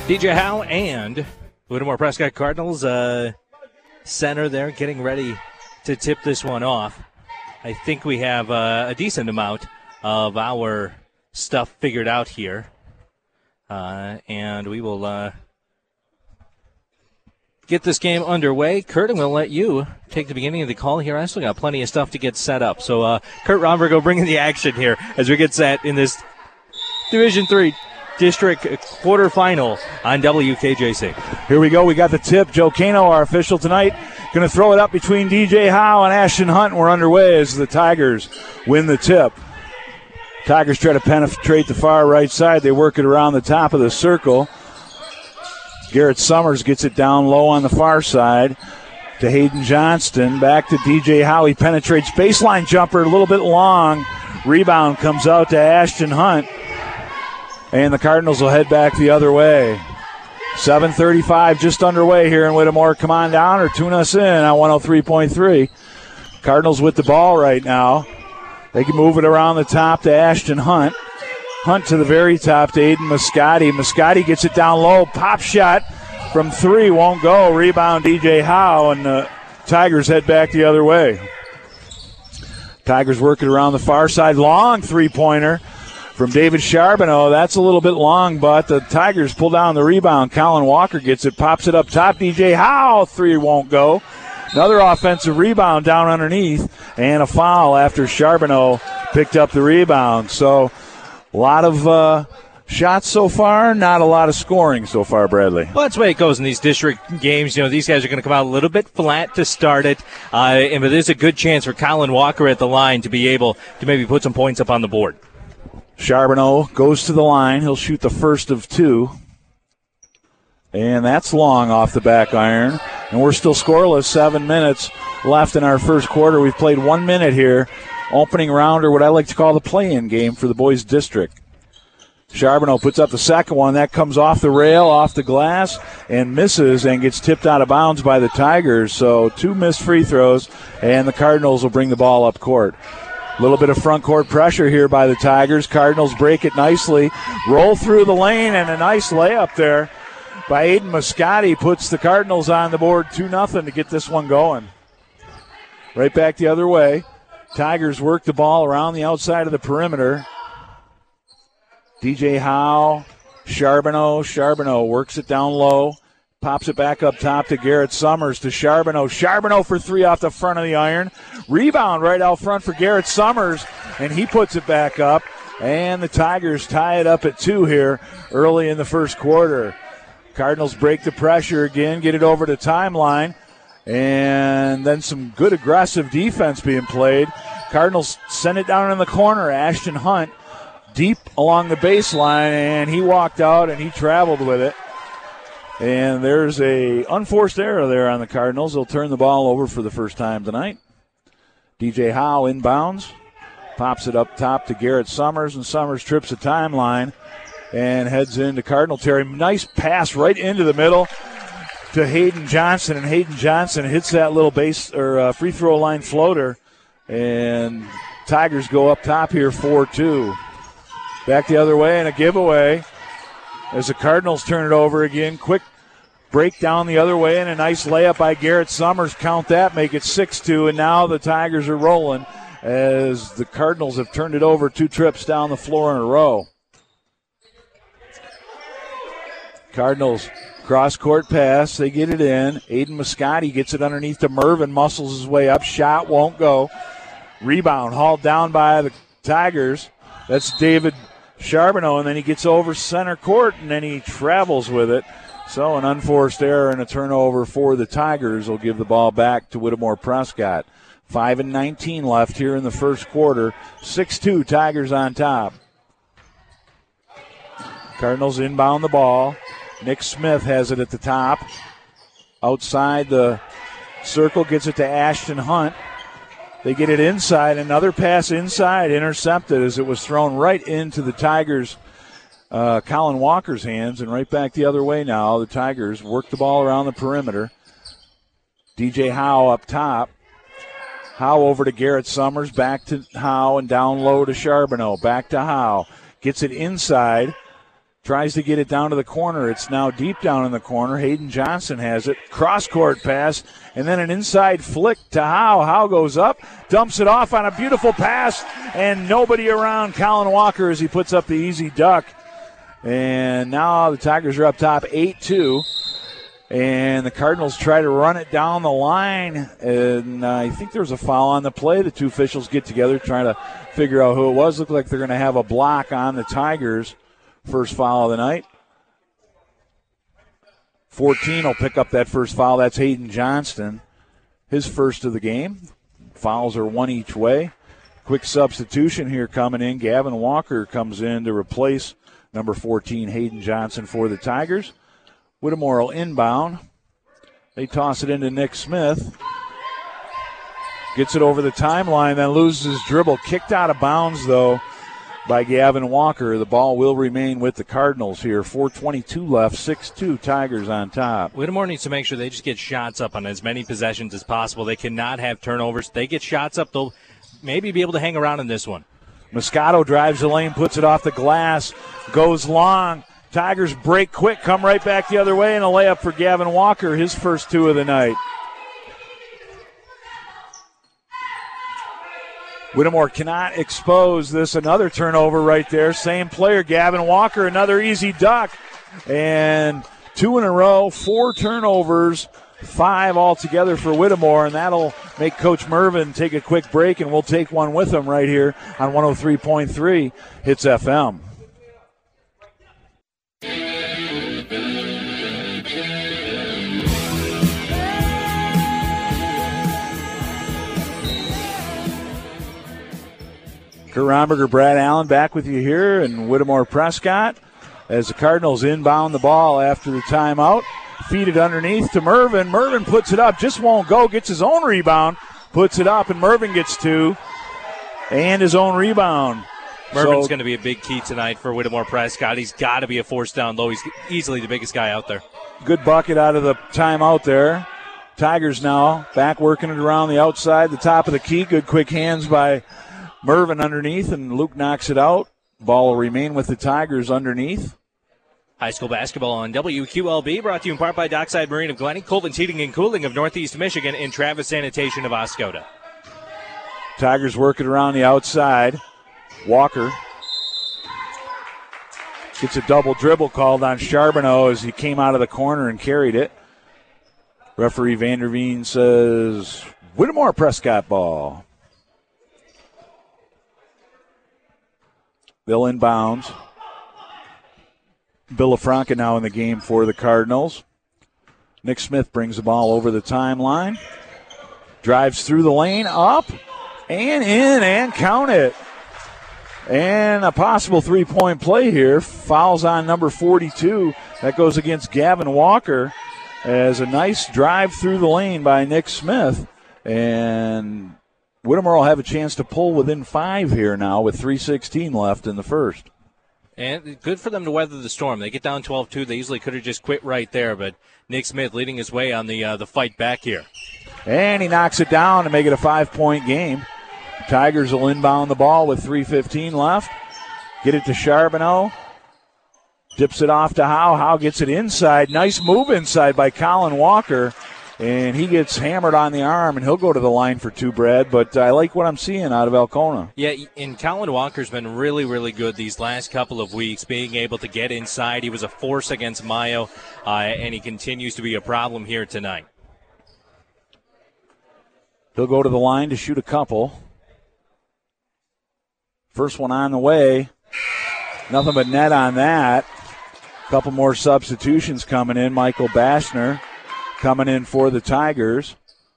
DJ Howe and Whittemore Prescott Cardinals center there getting ready to tip this one off. I think we have a decent amount of our stuff figured out here. And we will get this game underway. Kurt, I'm going to let you take the beginning of the call here. I still got plenty of stuff to get set up. So, Kurt Romberg will bring in the action here as we get set in this Division III District quarterfinal on WKJC. Here we go. We got the tip. Joe Cano, our official tonight, going to throw it up between DJ Howe and Ashton Hunt. We're underway as the Tigers win the tip. Tigers try to penetrate the far right side. They work it around the top of the circle. Garrett Summers gets it down low on the far side to Hayden Johnston. Back to DJ Howe. He penetrates baseline jumper a little bit long. Rebound comes out to Ashton Hunt. And the Cardinals will head back the other way. 7:35 just underway here in Whittemore. Come on down or tune us in on 103.3. Cardinals with the ball right now. They can move it around the top to Ashton Hunt. Hunt to the very top to Aiden Muscati. Muscati gets it down low. Pop shot from three won't go. Rebound DJ Howe, and the Tigers head back the other way. Tigers working around the far side. Long three-pointer from David Charbonneau. That's a little bit long, but the Tigers pull down the rebound. Colin Walker gets it, pops it up top. DJ Howe, three won't go. Another offensive rebound down underneath, and a foul after Charbonneau picked up the rebound. So a lot of shots so far, not a lot of scoring so far, Bradley. Well, that's the way it goes in these district games. You know, these guys are going to come out a little bit flat to start it, but there's a good chance for Colin Walker at the line to be able to maybe put some points up on the board. Charbonneau goes to the line. He'll shoot the first of two. And that's long off the back iron. And we're still scoreless. 7 minutes left in our first quarter. We've played 1 minute here. Opening round, or what I like to call the play-in game for the boys' district. Charbonneau puts up the second one. That comes off the rail, off the glass, and misses and gets tipped out of bounds by the Tigers. So 2 missed free throws, and the Cardinals will bring the ball up court. A little bit of front court pressure here by the Tigers. Cardinals break it nicely, roll through the lane, and a nice layup there by Aiden Muscati puts the Cardinals on the board 2-0 to get this one going. Right back the other way. Tigers work the ball around the outside of the perimeter. DJ Howe, Charbonneau. Charbonneau works it down low. Pops it back up top to Garrett Summers to Charbonneau. Charbonneau for three off the front of the iron. Rebound right out front for Garrett Summers, and he puts it back up. And the Tigers tie it up at 2 here early in the first quarter. Cardinals break the pressure again, get it over to timeline, and then some good aggressive defense being played. Cardinals send it down in the corner. Ashton Hunt deep along the baseline, and he walked out and he traveled with it. And there's a unforced error there on the Cardinals. They'll turn the ball over for the first time tonight. DJ Howe inbounds, pops it up top to Garrett Summers, and Summers trips the timeline and heads into Cardinal territory. Nice pass right into the middle to Hayden Johnson, and Hayden Johnson hits that little base or free throw line floater, and Tigers go up top here 4-2. Back the other way and a giveaway as the Cardinals turn it over again. Quick break down the other way and a nice layup by Garrett Summers. Count that, make it 6-2, and now the Tigers are rolling as the Cardinals have turned it over 2 trips down the floor in a row. Cardinals cross-court pass. They get it in. Aiden Muscati gets it underneath to Mervin. Muscles his way up. Shot won't go. Rebound hauled down by the Tigers. That's David Charbonneau, and then he gets over center court, and then he travels with it. So an unforced error and a turnover for the Tigers will give the ball back to Whittemore Prescott. 5:19 left here in the first quarter. 6-2, Tigers on top. Cardinals inbound the ball. Nick Smith has it at the top. Outside the circle, gets it to Ashton Hunt. They get it inside. Another pass inside, intercepted as it was thrown right into the Tigers' Colin Walker's hands, and right back the other way now. The Tigers work the ball around the perimeter. DJ Howe up top. Howe over to Garrett Summers, back to Howe, and down low to Charbonneau. Back to Howe. Gets it inside. Tries to get it down to the corner. It's now deep down in the corner. Hayden Johnson has it. Cross-court pass, and then an inside flick to Howe. Howe goes up, dumps it off on a beautiful pass, and nobody around Colin Walker as he puts up the easy duck. And now the Tigers are up top 8-2. And the Cardinals try to run it down the line. And I think there was a foul on the play. The two officials get together trying to figure out who it was. Look like they're going to have a block on the Tigers. First foul of the night. 14 will pick up that first foul. That's Hayden Johnston. His first of the game. Fouls are one each way. Quick substitution here coming in. Gavin Walker comes in to replace number 14, Hayden Johnson, for the Tigers. Whittemore will inbound. They toss it into Nick Smith. Gets it over the timeline, then loses his dribble. Kicked out of bounds, though, by Gavin Walker. The ball will remain with the Cardinals here. 4:22 left, 6-2 Tigers on top. Whittemore needs to make sure they just get shots up on as many possessions as possible. They cannot have turnovers. They get shots up, they'll maybe be able to hang around in this one. Moscato drives the lane, puts it off the glass, goes long. Tigers break quick, come right back the other way, and a layup for Gavin Walker, his first two of the night. Whittemore cannot expose this. Another turnover right there. Same player, Gavin Walker, another easy duck. And two in a row, 4 turnovers, 5 altogether for Whittemore, and that'll make Coach Mervin take a quick break, and we'll take one with him right here on 103.3 Hits FM. Kurt Romberger, Brad Allen back with you here, and Whittemore Prescott as the Cardinals inbound the ball after the timeout. Feed it underneath to Mervin. Mervin puts it up, just won't go, gets his own rebound, puts it up, and Mervin gets 2 and his own rebound. Mervin's going to be a big key tonight for Whittemore Prescott. He's got to be a force down low. He's easily the biggest guy out there. Good bucket out of the timeout there. Tigers now back working it around the outside, the top of the key. Good quick hands by Mervin underneath, and Luke knocks it out. Ball will remain with the Tigers underneath. High school basketball on WQLB, brought to you in part by Dockside Marine of Glenny, Colvin's Heating and Cooling of Northeast Michigan, and Travis Sanitation of Oscoda. Tigers working around the outside. Walker gets a double dribble called on Charbonneau as he came out of the corner and carried it. Referee Vanderveen says Whittemore Prescott ball. Bill inbounds. Villafranca now in the game for the Cardinals. Nick Smith brings the ball over the timeline. Drives through the lane, up, and in, and count it. And a possible three-point play here. Fouls on number 42. That goes against Gavin Walker as a nice drive through the lane by Nick Smith. And Whittemore will have a chance to pull within 5 here now with 3:16 left in the first. And good for them to weather the storm. They get down 12-2. They easily could have just quit right there, but Nick Smith leading his way on the fight back here. And he knocks it down to make it a 5-point game. Tigers will inbound the ball with 3:15 left. Get it to Charbonneau. Dips it off to Howe. Howe gets it inside. Nice move inside by Colin Walker. And he gets hammered on the arm, and he'll go to the line for 2, Brad. But I like what I'm seeing out of Alcona. Yeah, and Colin Walker's been really, really good these last couple of weeks, being able to get inside. He was a force against Mayo, and he continues to be a problem here tonight. He'll go to the line to shoot a couple. First one on the way. Nothing but net on that. Couple more substitutions coming in. Michael Bashner coming in for the Tigers.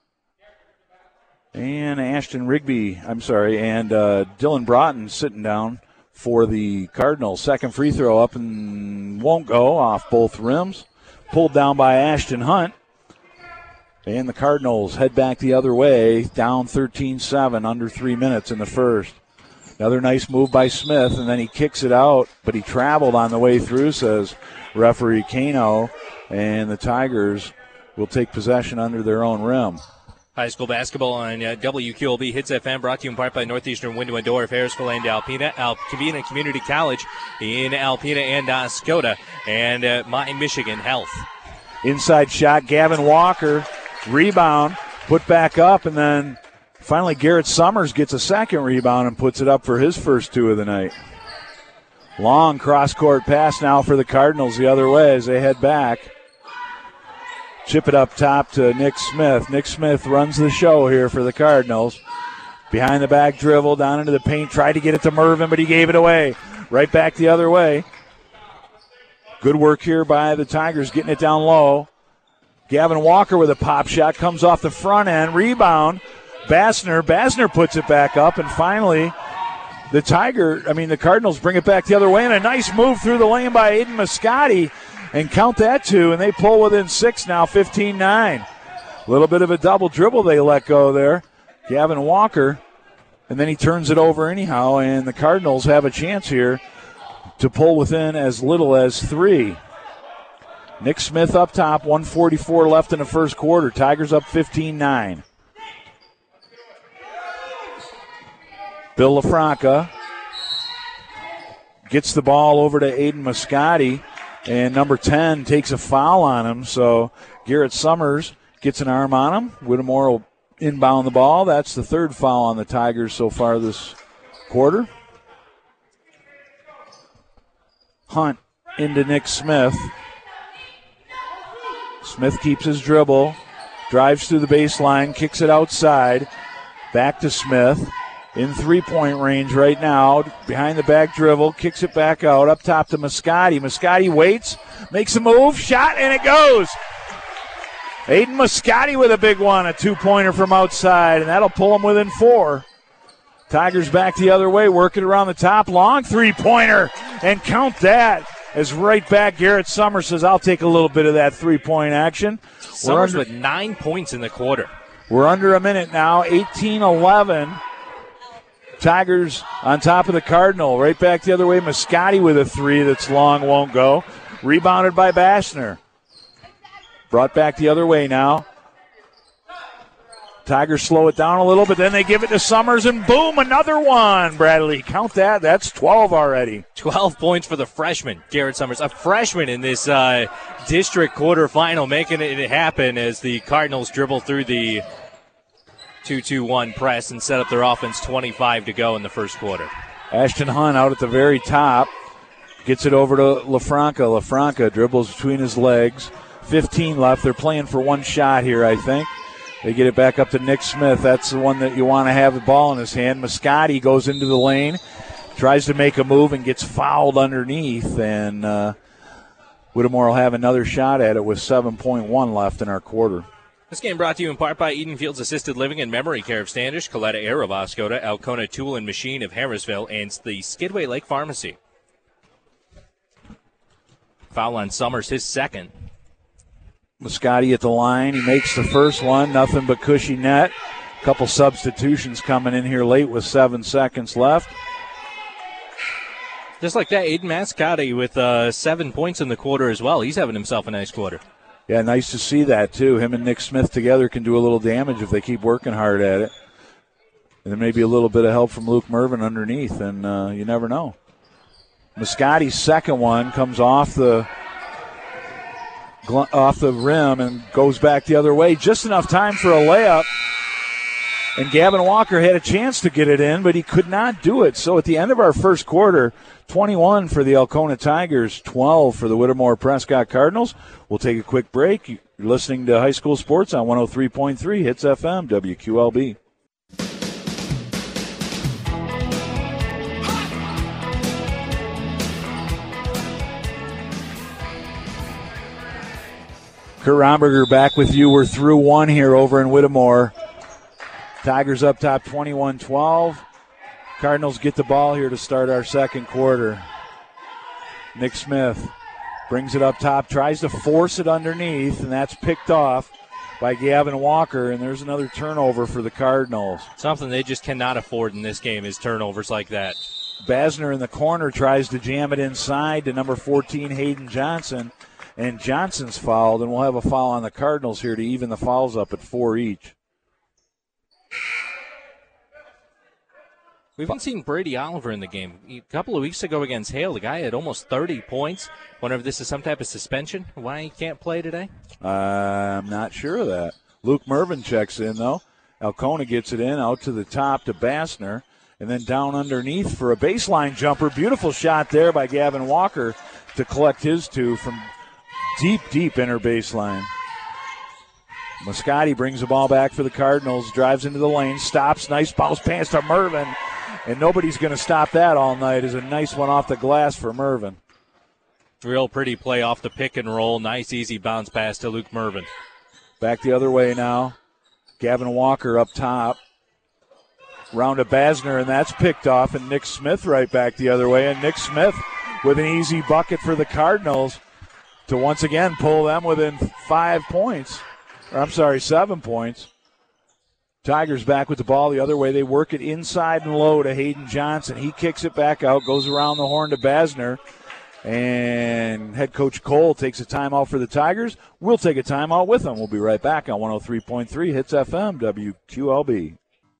And Ashton Rigby, and Dylan Broughton sitting down for the Cardinals. Second free throw up and won't go, off both rims. Pulled down by Ashton Hunt. And the Cardinals head back the other way, down 13-7, under 3 minutes in the first. Another nice move by Smith, and then he kicks it out, but he traveled on the way through, says referee Kano, and the Tigers will take possession under their own rim. High school basketball on WQLB Hits FM, brought to you in part by Northeastern Window and Door, Harrisville and Alpena, Alpena Community College in Alpena and Oscoda, and My Michigan Health. Inside shot, Gavin Walker, rebound, put back up, and then finally Garrett Summers gets a second rebound and puts it up for his first two of the night. Long cross-court pass now for the Cardinals the other way as they head back. Chip it up top to Nick Smith. Nick Smith runs the show here for the Cardinals. Behind the back dribble, down into the paint, tried to get it to Mervin, but he gave it away. Right back the other way. Good work here by the Tigers, getting it down low. Gavin Walker with a pop shot, comes off the front end, rebound. Basner puts it back up, and finally the Cardinals bring it back the other way, and a nice move through the lane by Aiden Muscati. And count that two, and they pull within 6 now, 15-9. A little bit of a double dribble they let go there. Gavin Walker, and then he turns it over anyhow, and the Cardinals have a chance here to pull within as little as 3. Nick Smith up top, 1:44 left in the first quarter. Tigers up 15-9. Bill LaFranca gets the ball over to Aiden Muscati. And number 10 takes a foul on him, so Garrett Summers gets an arm on him. Whittemore will inbound the ball. That's the third foul on the Tigers so far this quarter. Hunt into Nick Smith. Smith keeps his dribble, drives through the baseline, kicks it outside. Back to Smith. In three-point range right now, behind the back dribble, kicks it back out, up top to Muscati. Muscati waits, makes a move, shot, and it goes. Aiden Muscati with a big one, a two-pointer from outside, and that'll pull him within 4. Tigers back the other way, working around the top, long three-pointer, and count that. As right back, Garrett Summers says, I'll take a little bit of that three-point action. Summers with 9 points in the quarter. We're under a minute now, 18-11. Tigers on top of the Cardinal. Right back the other way. Muscati with a 3 that's long, won't go. Rebounded by Basner. Brought back the other way now. Tigers slow it down a little, but then they give it to Summers, and boom, another one. Bradley, count that. That's 12 already. 12 points for the freshman, Garrett Summers. A freshman in this district quarterfinal, making it happen as the Cardinals dribble through the 2-2-1 press and set up their offense. 25 to go in the first quarter. Ashton Hunt out at the very top. Gets it over to LaFranca. LaFranca dribbles between his legs. 15 left. They're playing for one shot here, I think. They get it back up to Nick Smith. That's the one that you want to have the ball in his hand. Muscati goes into the lane, tries to make a move, and gets fouled underneath. And Whittemore will have another shot at it with 7.1 left in our quarter. This game brought to you in part by Eden Fields Assisted Living and Memory Care of Standish, Coletta Air of Oscoda, Alcona Tool and Machine of Harrisville, and the Skidway Lake Pharmacy. Foul on Summers, his second. Muscati at the line. He makes the first one. Nothing but cushy net. A couple substitutions coming in here late with 7 seconds left. Just like that, Aiden Muscati with 7 points in the quarter as well. He's having himself a nice quarter. Yeah, nice to see that, too. Him and Nick Smith together can do a little damage if they keep working hard at it. And there may be a little bit of help from Luke Mervin underneath, and you never know. Muscati's second one comes off the rim and goes back the other way. Just enough time for a layup. And Gavin Walker had a chance to get it in, but he could not do it. So at the end of our first quarter, 21 for the Alcona Tigers, 12 for the Whittemore Prescott Cardinals. We'll take a quick break. You're listening to High School Sports on 103.3 Hits FM, WQLB. Kurt Romberger back with you. We're through one here over in Whittemore. Tigers up top 21-12. Cardinals get the ball here to start our second quarter. Nick Smith brings it up top, tries to force it underneath, and that's picked off by Gavin Walker, and there's another turnover for the Cardinals. Something they just cannot afford in this game is turnovers like that. Basner in the corner tries to jam it inside to number 14, Hayden Johnson, and Johnson's fouled, and we'll have a foul on the Cardinals here to even the fouls up at 4 each. We haven't seen Brady Oliver in the game. A couple of weeks ago against Hale, the guy had almost 30 points. Wonder if this is some type of suspension, why he can't play today? I'm not sure of that. Luke Mervin checks in, though. Alcona gets it in, out to the top to Bassner, and then down underneath for a baseline jumper. Beautiful shot there by Gavin Walker to collect his two from deep inner baseline. Moscati brings the ball back for the Cardinals, drives into the lane, stops, nice bounce pass to Mervin, and nobody's going to stop that all night. Is a nice one off the glass for Mervin. Real pretty play off the pick and roll. Nice, easy bounce pass to Luke Mervin. Back the other way now. Gavin Walker up top. Round to Basner, and that's picked off, and Nick Smith right back the other way. And Nick Smith with an easy bucket for the Cardinals to once again pull them within 5 points. Or I'm sorry, 7 points. Tigers back with the ball the other way. They work it inside and low to Hayden Johnson. He kicks it back out, goes around the horn to Basner. And head coach Cole takes a timeout for the Tigers. We'll take a timeout with them. We'll be right back on 103.3 Hits FM WQLB.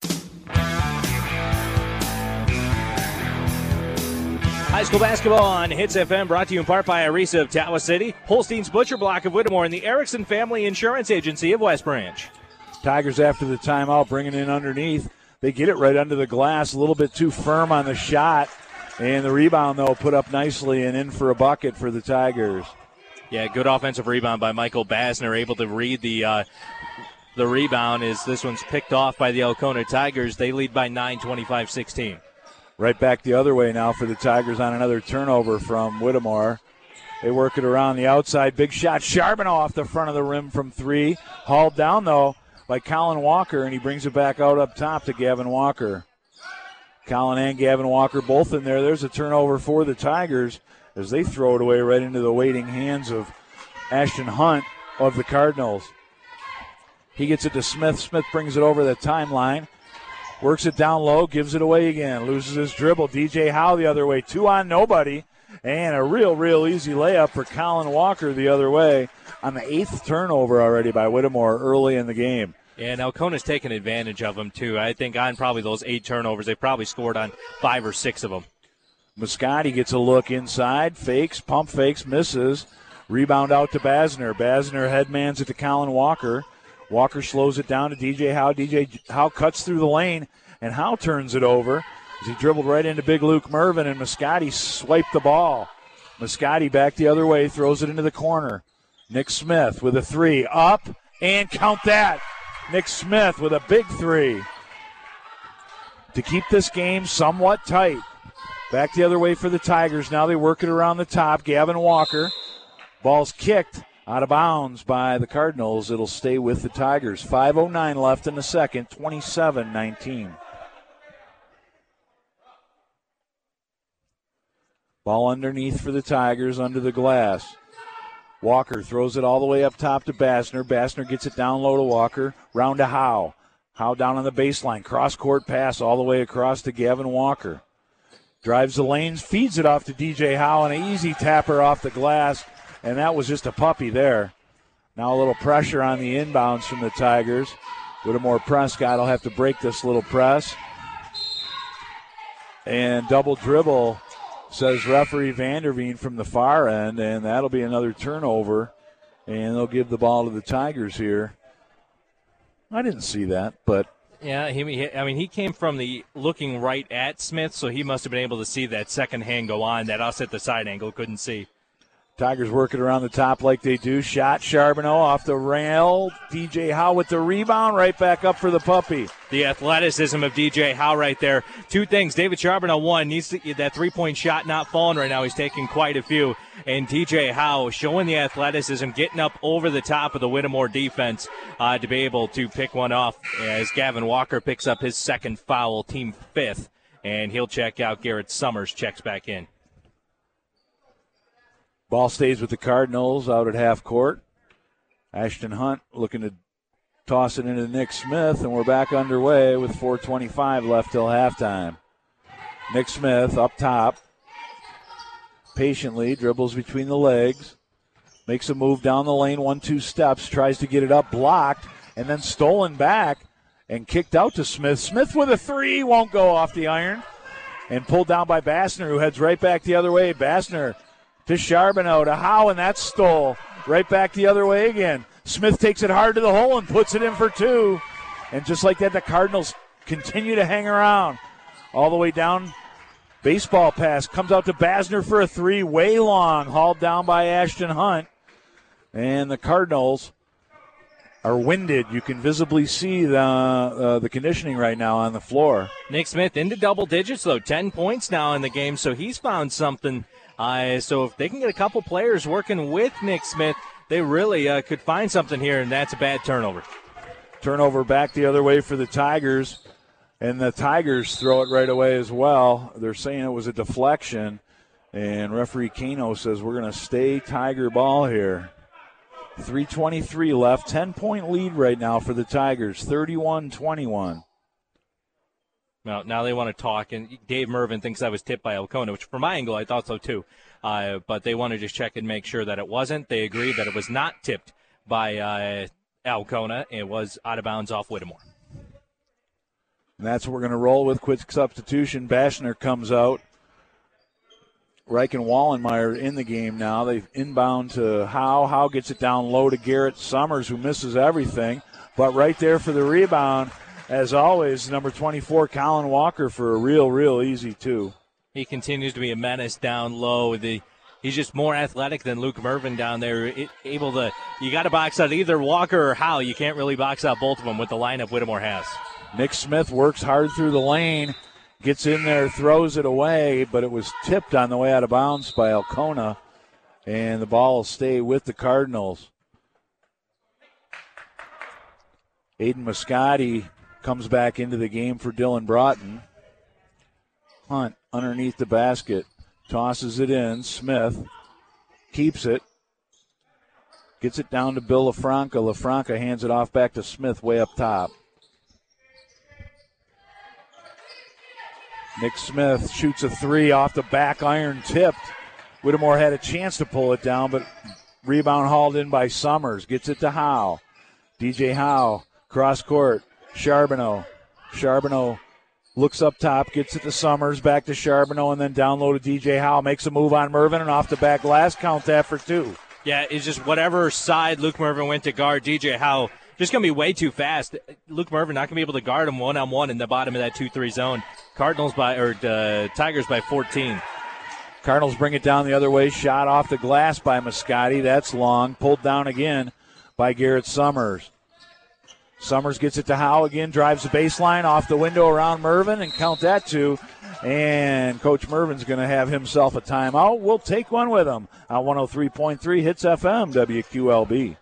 High school basketball on Hits FM, brought to you in part by Arisa of Tawa City, Holstein's Butcher Block of Whittemore, and the Erickson Family Insurance Agency of West Branch. Tigers after the timeout, bringing in underneath. They get it right under the glass, a little bit too firm on the shot. And the rebound, though, put up nicely and in for a bucket for the Tigers. Yeah, good offensive rebound by Michael Basner, able to read the rebound as this one's picked off by the Alcona Tigers. They lead by 9, 25-16. Right back the other way now for the Tigers on another turnover from Whittemore. They work it around the outside. Big shot. Charbonneau off the front of the rim from three. Hauled down, though, by Colin Walker, and he brings it back out up top to Gavin Walker. Colin and Gavin Walker both in there. There's a turnover for the Tigers as they throw it away right into the waiting hands of Ashton Hunt of the Cardinals. He gets it to Smith. Smith brings it over the timeline. Works it down low, gives it away again. Loses his dribble. DJ Howe the other way. 2 on nobody. And a real easy layup for Colin Walker the other way on the 8th turnover already by Whittemore early in the game. Yeah, and Alcona's taken advantage of them, too. I think on probably those 8 turnovers, they probably scored on 5 or 6 of them. Moscati gets a look inside. Fakes, pump fakes, misses. Rebound out to Basner. Basner headmans it to Colin Walker. Walker slows it down to DJ Howe. DJ Howe cuts through the lane, and Howe turns it over as he dribbled right into big Luke Mervin, and Moscati swiped the ball. Moscati back the other way, throws it into the corner. Nick Smith with a 3. Up, and count that. Nick Smith with a big 3 to keep this game somewhat tight. Back the other way for the Tigers. Now they work it around the top. Gavin Walker. Ball's kicked out of bounds by the Cardinals. It'll stay with the Tigers. 5:09 left in the second, 27-19. Ball underneath for the Tigers, under the glass. Walker throws it all the way up top to Basner. Basner gets it down low to Walker. Round to Howe. Howe down on the baseline. Cross-court pass all the way across to Gavin Walker. Drives the lanes, feeds it off to DJ Howe, and an easy tapper off the glass. And that was just a puppy there. Now a little pressure on the inbounds from the Tigers. Whittemore Prescott will have to break this little press. And double dribble, says referee Vanderveen from the far end, and that'll be another turnover. And they'll give the ball to the Tigers here. I didn't see that, but... Yeah, he came from the looking right at Smith, so he must have been able to see that second hand go on that us at the side angle couldn't see. Tigers working around the top like they do. Shot Charbonneau off the rail. DJ Howe with the rebound. Right back up for the puppy. The athleticism of DJ Howe right there. 2 things. David Charbonneau, 1, needs to get that 3-point shot not falling right now. He's taking quite a few. And DJ Howe showing the athleticism, getting up over the top of the Whittemore defense to be able to pick one off as Gavin Walker picks up his 2nd foul, team 5th. And he'll check out. Garrett Summers checks back in. Ball stays with the Cardinals out at half court. Ashton Hunt looking to toss it into Nick Smith, and we're back underway with 4:25 left till halftime. Nick Smith up top. Patiently dribbles between the legs. Makes a move down the lane, 1-2 steps. Tries to get it up, blocked, and then stolen back. and kicked out to Smith. Smith with a three, won't go off the iron. And pulled down by Bassner, who heads right back the other way. Bassner to Charbonneau to Howe, and that's stole. Right back the other way again. Smith takes it hard to the hole and puts it in for two. And just like that, the Cardinals continue to hang around. All the way down. Baseball pass comes out to Bassner for a three. Way long. Hauled down by Ashton Hunt. And the Cardinals are winded. You can visibly see the conditioning right now on the floor. Nick Smith into double digits, though. 10 points now in the game, so he's found something. So if they can get a couple players working with Nick Smith, they really could find something here, and that's a bad turnover. Turnover back the other way for the Tigers, and the Tigers throw it right away as well. They're saying it was a deflection, and referee Kano says we're going to stay Tiger ball here. 3:23 left, 10-point lead right now for the Tigers, 31-21. Now they want to talk, and Dave Mervin thinks I was tipped by Alcona, which from my angle I thought so too. But they want to just check and make sure that it wasn't. They agreed that it was not tipped by Alcona. It was out of bounds off Whittemore. And that's what we're going to roll with. Quick substitution. Bassner comes out. Reich and Wallenmeyer in the game now. They inbound to Howe. Howe gets it down low to Garrett Summers, who misses everything. But right there for the rebound, as always, number 24, Colin Walker, for a real easy two. He continues to be a menace down low. He's just more athletic than Luke Mervin down there. You got to box out either Walker or Howe. You can't really box out both of them with the lineup Whittemore has. Nick Smith works hard through the lane. Gets in there, throws it away, but it was tipped on the way out of bounds by Alcona, and the ball will stay with the Cardinals. Aiden Muscati comes back into the game for Dylan Broughton. Hunt underneath the basket, tosses it in. Smith keeps it, gets it down to Bill LaFranca. LaFranca hands it off back to Smith way up top. Nick Smith shoots a three off the back iron, tipped. Whittemore had a chance to pull it down, but rebound hauled in by Summers. Gets it to Howe. DJ Howe, cross court. Charbonneau. Charbonneau looks up top, gets it to Summers, back to Charbonneau, and then down low to DJ Howe. Makes a move on Mervin, and off the back glass, count that for two. Yeah, it's just whatever side Luke Mervin went to guard DJ Howe, just going to be way too fast. Luke Mervin not going to be able to guard him one-on-one in the bottom of that 2-3 zone. Tigers by 14. Cardinals bring it down the other way. Shot off the glass by Muscati. That's long. Pulled down again by Garrett Summers. Summers gets it to Howe again. Drives the baseline off the window around Mervin, and count that two. And Coach Mervin's going to have himself a timeout. We'll take one with him on 103.3 Hits FM WQLB.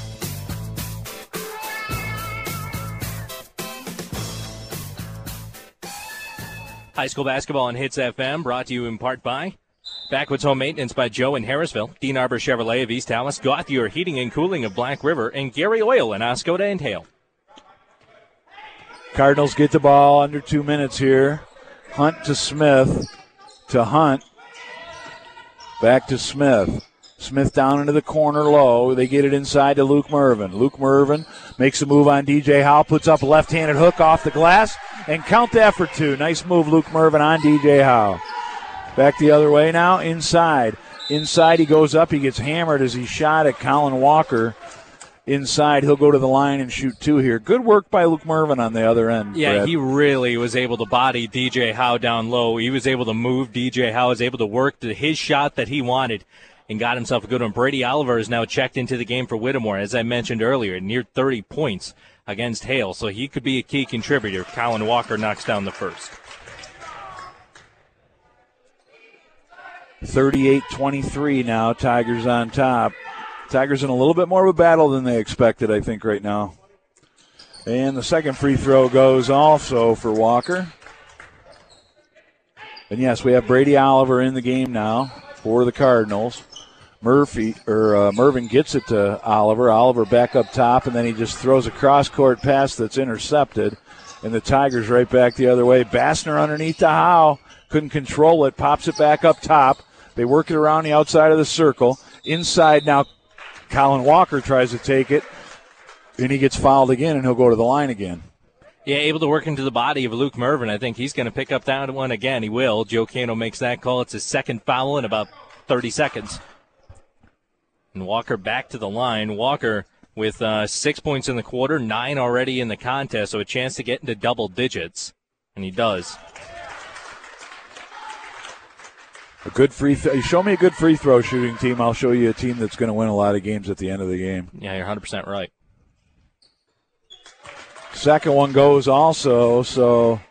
High school basketball on Hits FM, brought to you in part by Backwoods Home Maintenance by Joe in Harrisville, Dean Arbor Chevrolet of East Dallas, Gauthier Heating and Cooling of Black River, and Gary Oil in Oscoda and Hale. Cardinals get the ball under 2 minutes here. Hunt to Smith, to Hunt, back to Smith. Smith down into the corner low. They get it inside to Luke Mervin. Luke Mervin makes a move on DJ Howe, puts up a left-handed hook off the glass, and count that for two. Nice move, Luke Mervin on DJ Howe. Back the other way now, inside. Inside he goes up. He gets hammered as he shot at Colin Walker. Inside, he'll go to the line and shoot two here. Good work by Luke Mervin on the other end. Yeah, Brad. He really was able to body DJ Howe down low. He was able to move DJ Howe, was able to work to his shot that he wanted and got himself a good one. Brady Oliver is now checked into the game for Whittemore, as I mentioned earlier, near 30 points against Hale, so he could be a key contributor. Colin Walker knocks down the first. 38-23 now, Tigers on top. Tigers in a little bit more of a battle than they expected, I think, right now. And the second free throw goes also for Walker. And yes, we have Brady Oliver in the game now for the Cardinals. Mervin gets it to Oliver. Oliver back up top, and then he just throws a cross-court pass that's intercepted. And the Tigers right back the other way. Bassner underneath to Howe. Couldn't control it. Pops it back up top. They work it around the outside of the circle. Inside now, Colin Walker tries to take it, and he gets fouled again, and he'll go to the line again. Yeah, able to work into the body of Luke Mervin. I think he's going to pick up that one again. He will. Joe Cano makes that call. It's his second foul in about 30 seconds. And Walker back to the line. Walker with 6 points in the quarter, 9 already in the contest, so a chance to get into double digits. And he does. A good you show me a good free throw shooting team, I'll show you a team that's going to win a lot of games at the end of the game. Yeah, you're 100% right. Second one goes also, so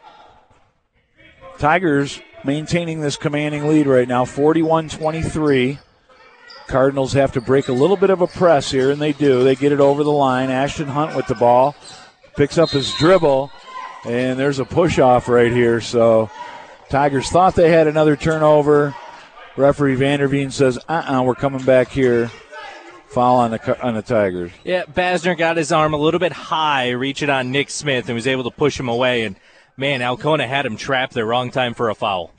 Tigers maintaining this commanding lead right now, 41-23. Cardinals have to break a little bit of a press here, and they do. They get it over the line. Ashton Hunt with the ball, picks up his dribble, and there's a push-off right here. So Tigers thought they had another turnover. Referee Vanderveen says, we're coming back here. Foul on the Tigers. Yeah, Basner got his arm a little bit high, reaching on Nick Smith, and was able to push him away. And, man, Alcona had him trapped there. Wrong time for a foul.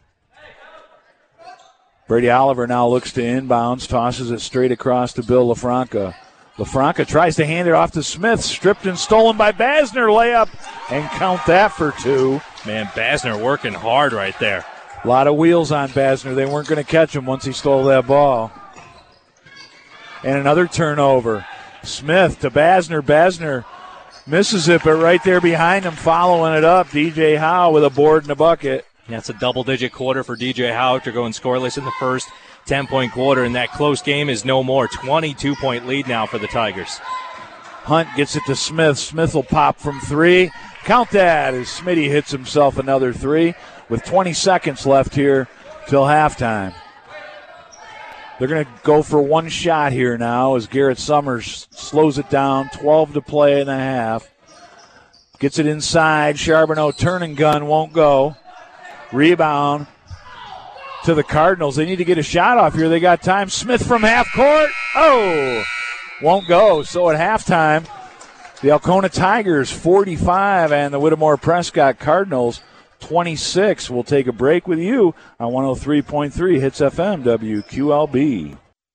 Brady Oliver now looks to inbounds, tosses it straight across to Bill LaFranca. LaFranca tries to hand it off to Smith, stripped and stolen by Basner. Layup, and count that for 2. Man, Basner working hard right there. A lot of wheels on Basner. They weren't going to catch him once he stole that ball. And another turnover. Smith to Basner. Basner misses it, but right there behind him, following it up, DJ Howe with a board and a bucket. That's a double-digit quarter for DJ Howe after going scoreless in the first 10-point quarter, and that close game is no more. 22-point lead now for the Tigers. Hunt gets it to Smith. Smith will pop from 3. Count that as Smitty hits himself another 3 with 20 seconds left here till halftime. They're going to go for one shot here now as Garrett Summers slows it down. 12 to play in the half. Gets it inside. Charbonneau turn and gun won't go. Rebound to the Cardinals. They need to get a shot off here. They got time. Smith from half court. Oh, won't go. So at halftime, the Alcona Tigers 45 and the Whittemore Prescott Cardinals 26. We'll take a break with you on 103.3 Hits FM WQLB.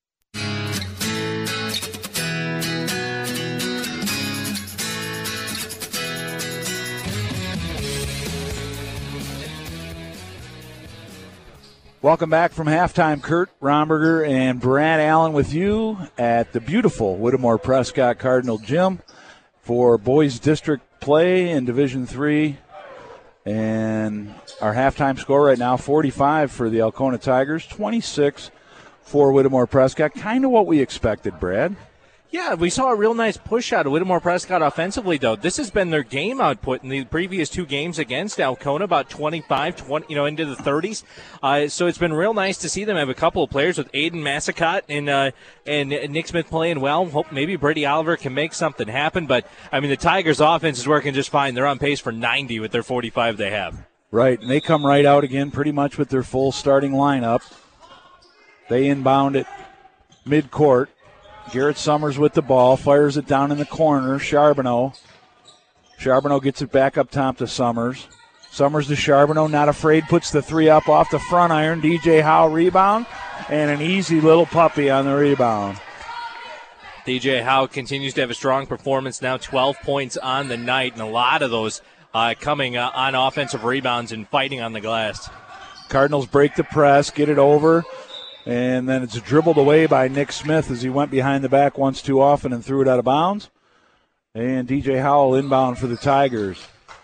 Welcome back from halftime. Kurt Romberger and Brad Allen with you at the beautiful Whittemore Prescott Cardinal Gym for boys district play in Division III. And our halftime score right now, 45 for the Alcona Tigers, 26 for Whittemore Prescott. Kind of what we expected, Brad. Yeah, we saw a real nice push out of Whittemore Prescott offensively, though. This has been their game output in the previous 2 games against Alcona, about 25, 20, into the 30s. So it's been real nice to see them have a couple of players with Aiden Massicott and Nick Smith playing well. Hope maybe Brady Oliver can make something happen. But, I mean, the Tigers' offense is working just fine. They're on pace for 90 with their 45 they have. Right, and they come right out again pretty much with their full starting lineup. They inbound it midcourt. Garrett Summers with the ball, fires it down in the corner. Charbonneau gets it back up top to Summers. Summers to Charbonneau, not afraid, puts the 3 up off the front iron. DJ Howe rebound, and an easy little puppy on the rebound. DJ Howe continues to have a strong performance now, 12 points on the night, and a lot of those coming on offensive rebounds and fighting on the glass. Cardinals break the press, get it over. And then it's dribbled away by Nick Smith as he went behind the back once too often and threw it out of bounds. And DJ Howell inbound for the Tigers.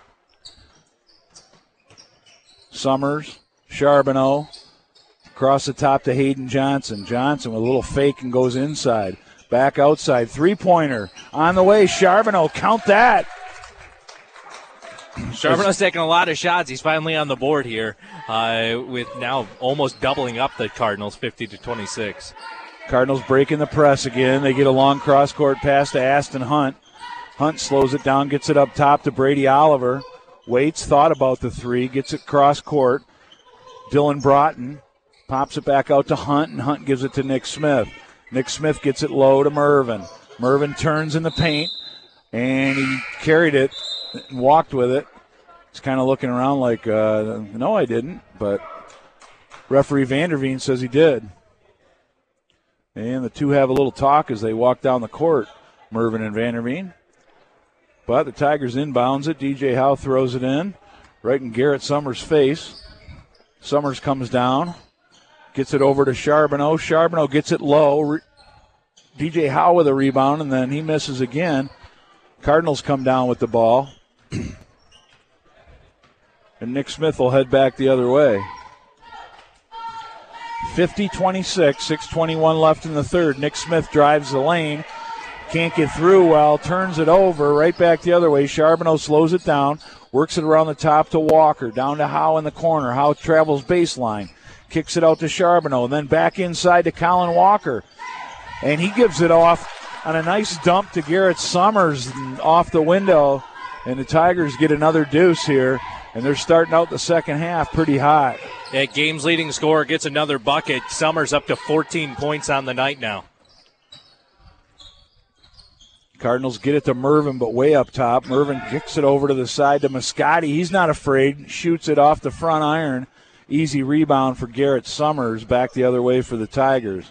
Summers, Charbonneau, across the top to Hayden Johnson. Johnson with a little fake and goes inside. Back outside, 3-pointer on the way. Charbonneau, count that. Charbonneau's taking a lot of shots. He's finally on the board here with now almost doubling up the Cardinals, 50-26. Cardinals breaking the press again. They get a long cross-court pass to Aston Hunt. Hunt slows it down, gets it up top to Brady Oliver. Waits, thought about the 3, gets it cross-court. Dylan Broughton pops it back out to Hunt, and Hunt gives it to Nick Smith. Nick Smith gets it low to Mervin. Mervin turns in the paint, and he carried it and walked with it. He's kind of looking around like, no, I didn't. But referee Vanderveen says he did. And the two have a little talk as they walk down the court, Mervin and Vanderveen. But the Tigers inbounds it. DJ Howe throws it in right in Garrett Summers' face. Summers comes down, gets it over to Charbonneau. Charbonneau gets it low. DJ Howe with a rebound, and then he misses again. Cardinals come down with the ball. And Nick Smith will head back the other way. 50-26, 6:21 left in the third. Nick Smith drives the lane. Can't get through well, turns it over, right back the other way. Charbonneau slows it down, works it around the top to Walker, down to Howe in the corner. Howe travels baseline, kicks it out to Charbonneau, and then back inside to Colin Walker. And he gives it off on a nice dump to Garrett Summers off the window. And the Tigers get another deuce here, and they're starting out the second half pretty hot. That game's leading scorer gets another bucket. Summers up to 14 points on the night now. Cardinals get it to Mervin, but way up top. Mervin kicks it over to the side to Moscati. He's not afraid. Shoots it off the front iron. Easy rebound for Garrett Summers. Back the other way for the Tigers.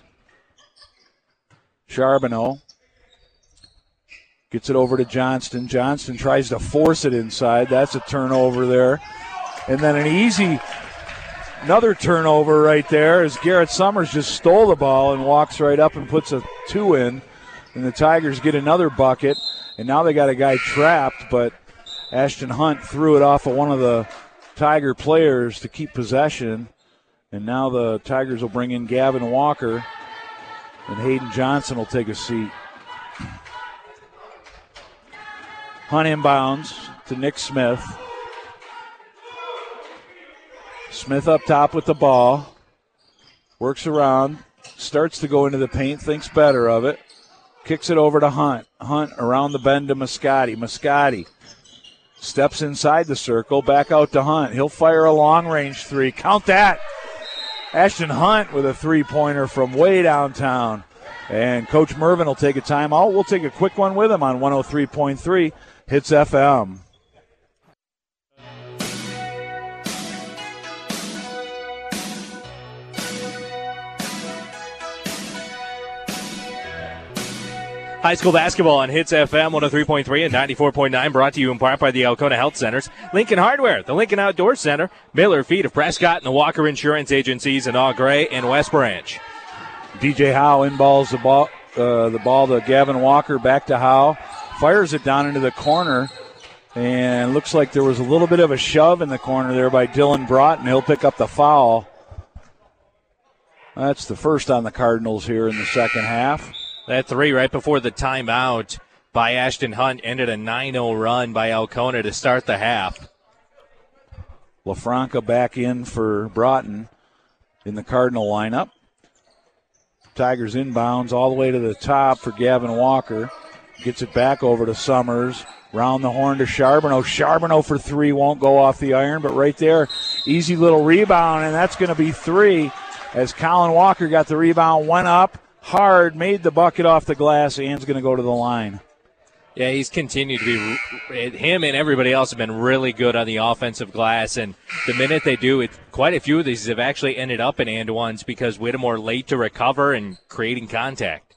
Charbonneau gets it over to Johnston. Johnston tries to force it inside. That's a turnover there. And then another turnover right there as Garrett Summers just stole the ball and walks right up and puts a 2 in. And the Tigers get another bucket. And now they got a guy trapped, but Ashton Hunt threw it off of one of the Tiger players to keep possession. And now the Tigers will bring in Gavin Walker. And Hayden Johnson will take a seat. Hunt inbounds to Nick Smith. Smith up top with the ball. Works around. Starts to go into the paint. Thinks better of it. Kicks it over to Hunt. Hunt around the bend to Moscati. Moscati steps inside the circle. Back out to Hunt. He'll fire a long-range three. Count that. Ashton Hunt with a three-pointer from way downtown. And Coach Mervin will take a timeout. We'll take a quick one with him on 103.3 Hits FM. High school basketball on Hits FM 103.3 and 94.9, brought to you in part by the Alcona Health Centers, Lincoln Hardware, the Lincoln Outdoor Center, Miller Feed of Prescott, and the Walker Insurance Agencies in Eau Gray and West Branch. DJ Howe inballs the ball to Gavin Walker, back to Howe, fires it down into the corner, and looks like there was a little bit of a shove in the corner there by Dylan Broughton. He'll pick up the foul. That's the first on the Cardinals here in the second half. That three right before the timeout by Ashton Hunt ended a 9-0 run by Alcona to start the half. LaFranca back in for Broughton in the Cardinal lineup. Tigers inbounds all the way to the top for Gavin Walker. Gets it back over to Summers. Round the horn to Charbonneau. Charbonneau for three, won't go off the iron, but right there, easy little rebound, and that's going to be three as Colin Walker got the rebound, went up hard, made the bucket off the glass, and going to go to the line. Yeah, he's continued to be, him and everybody else have been really good on the offensive glass, and the minute they do, quite a few of these have actually ended up in and ones because Whittemore late to recover and creating contact.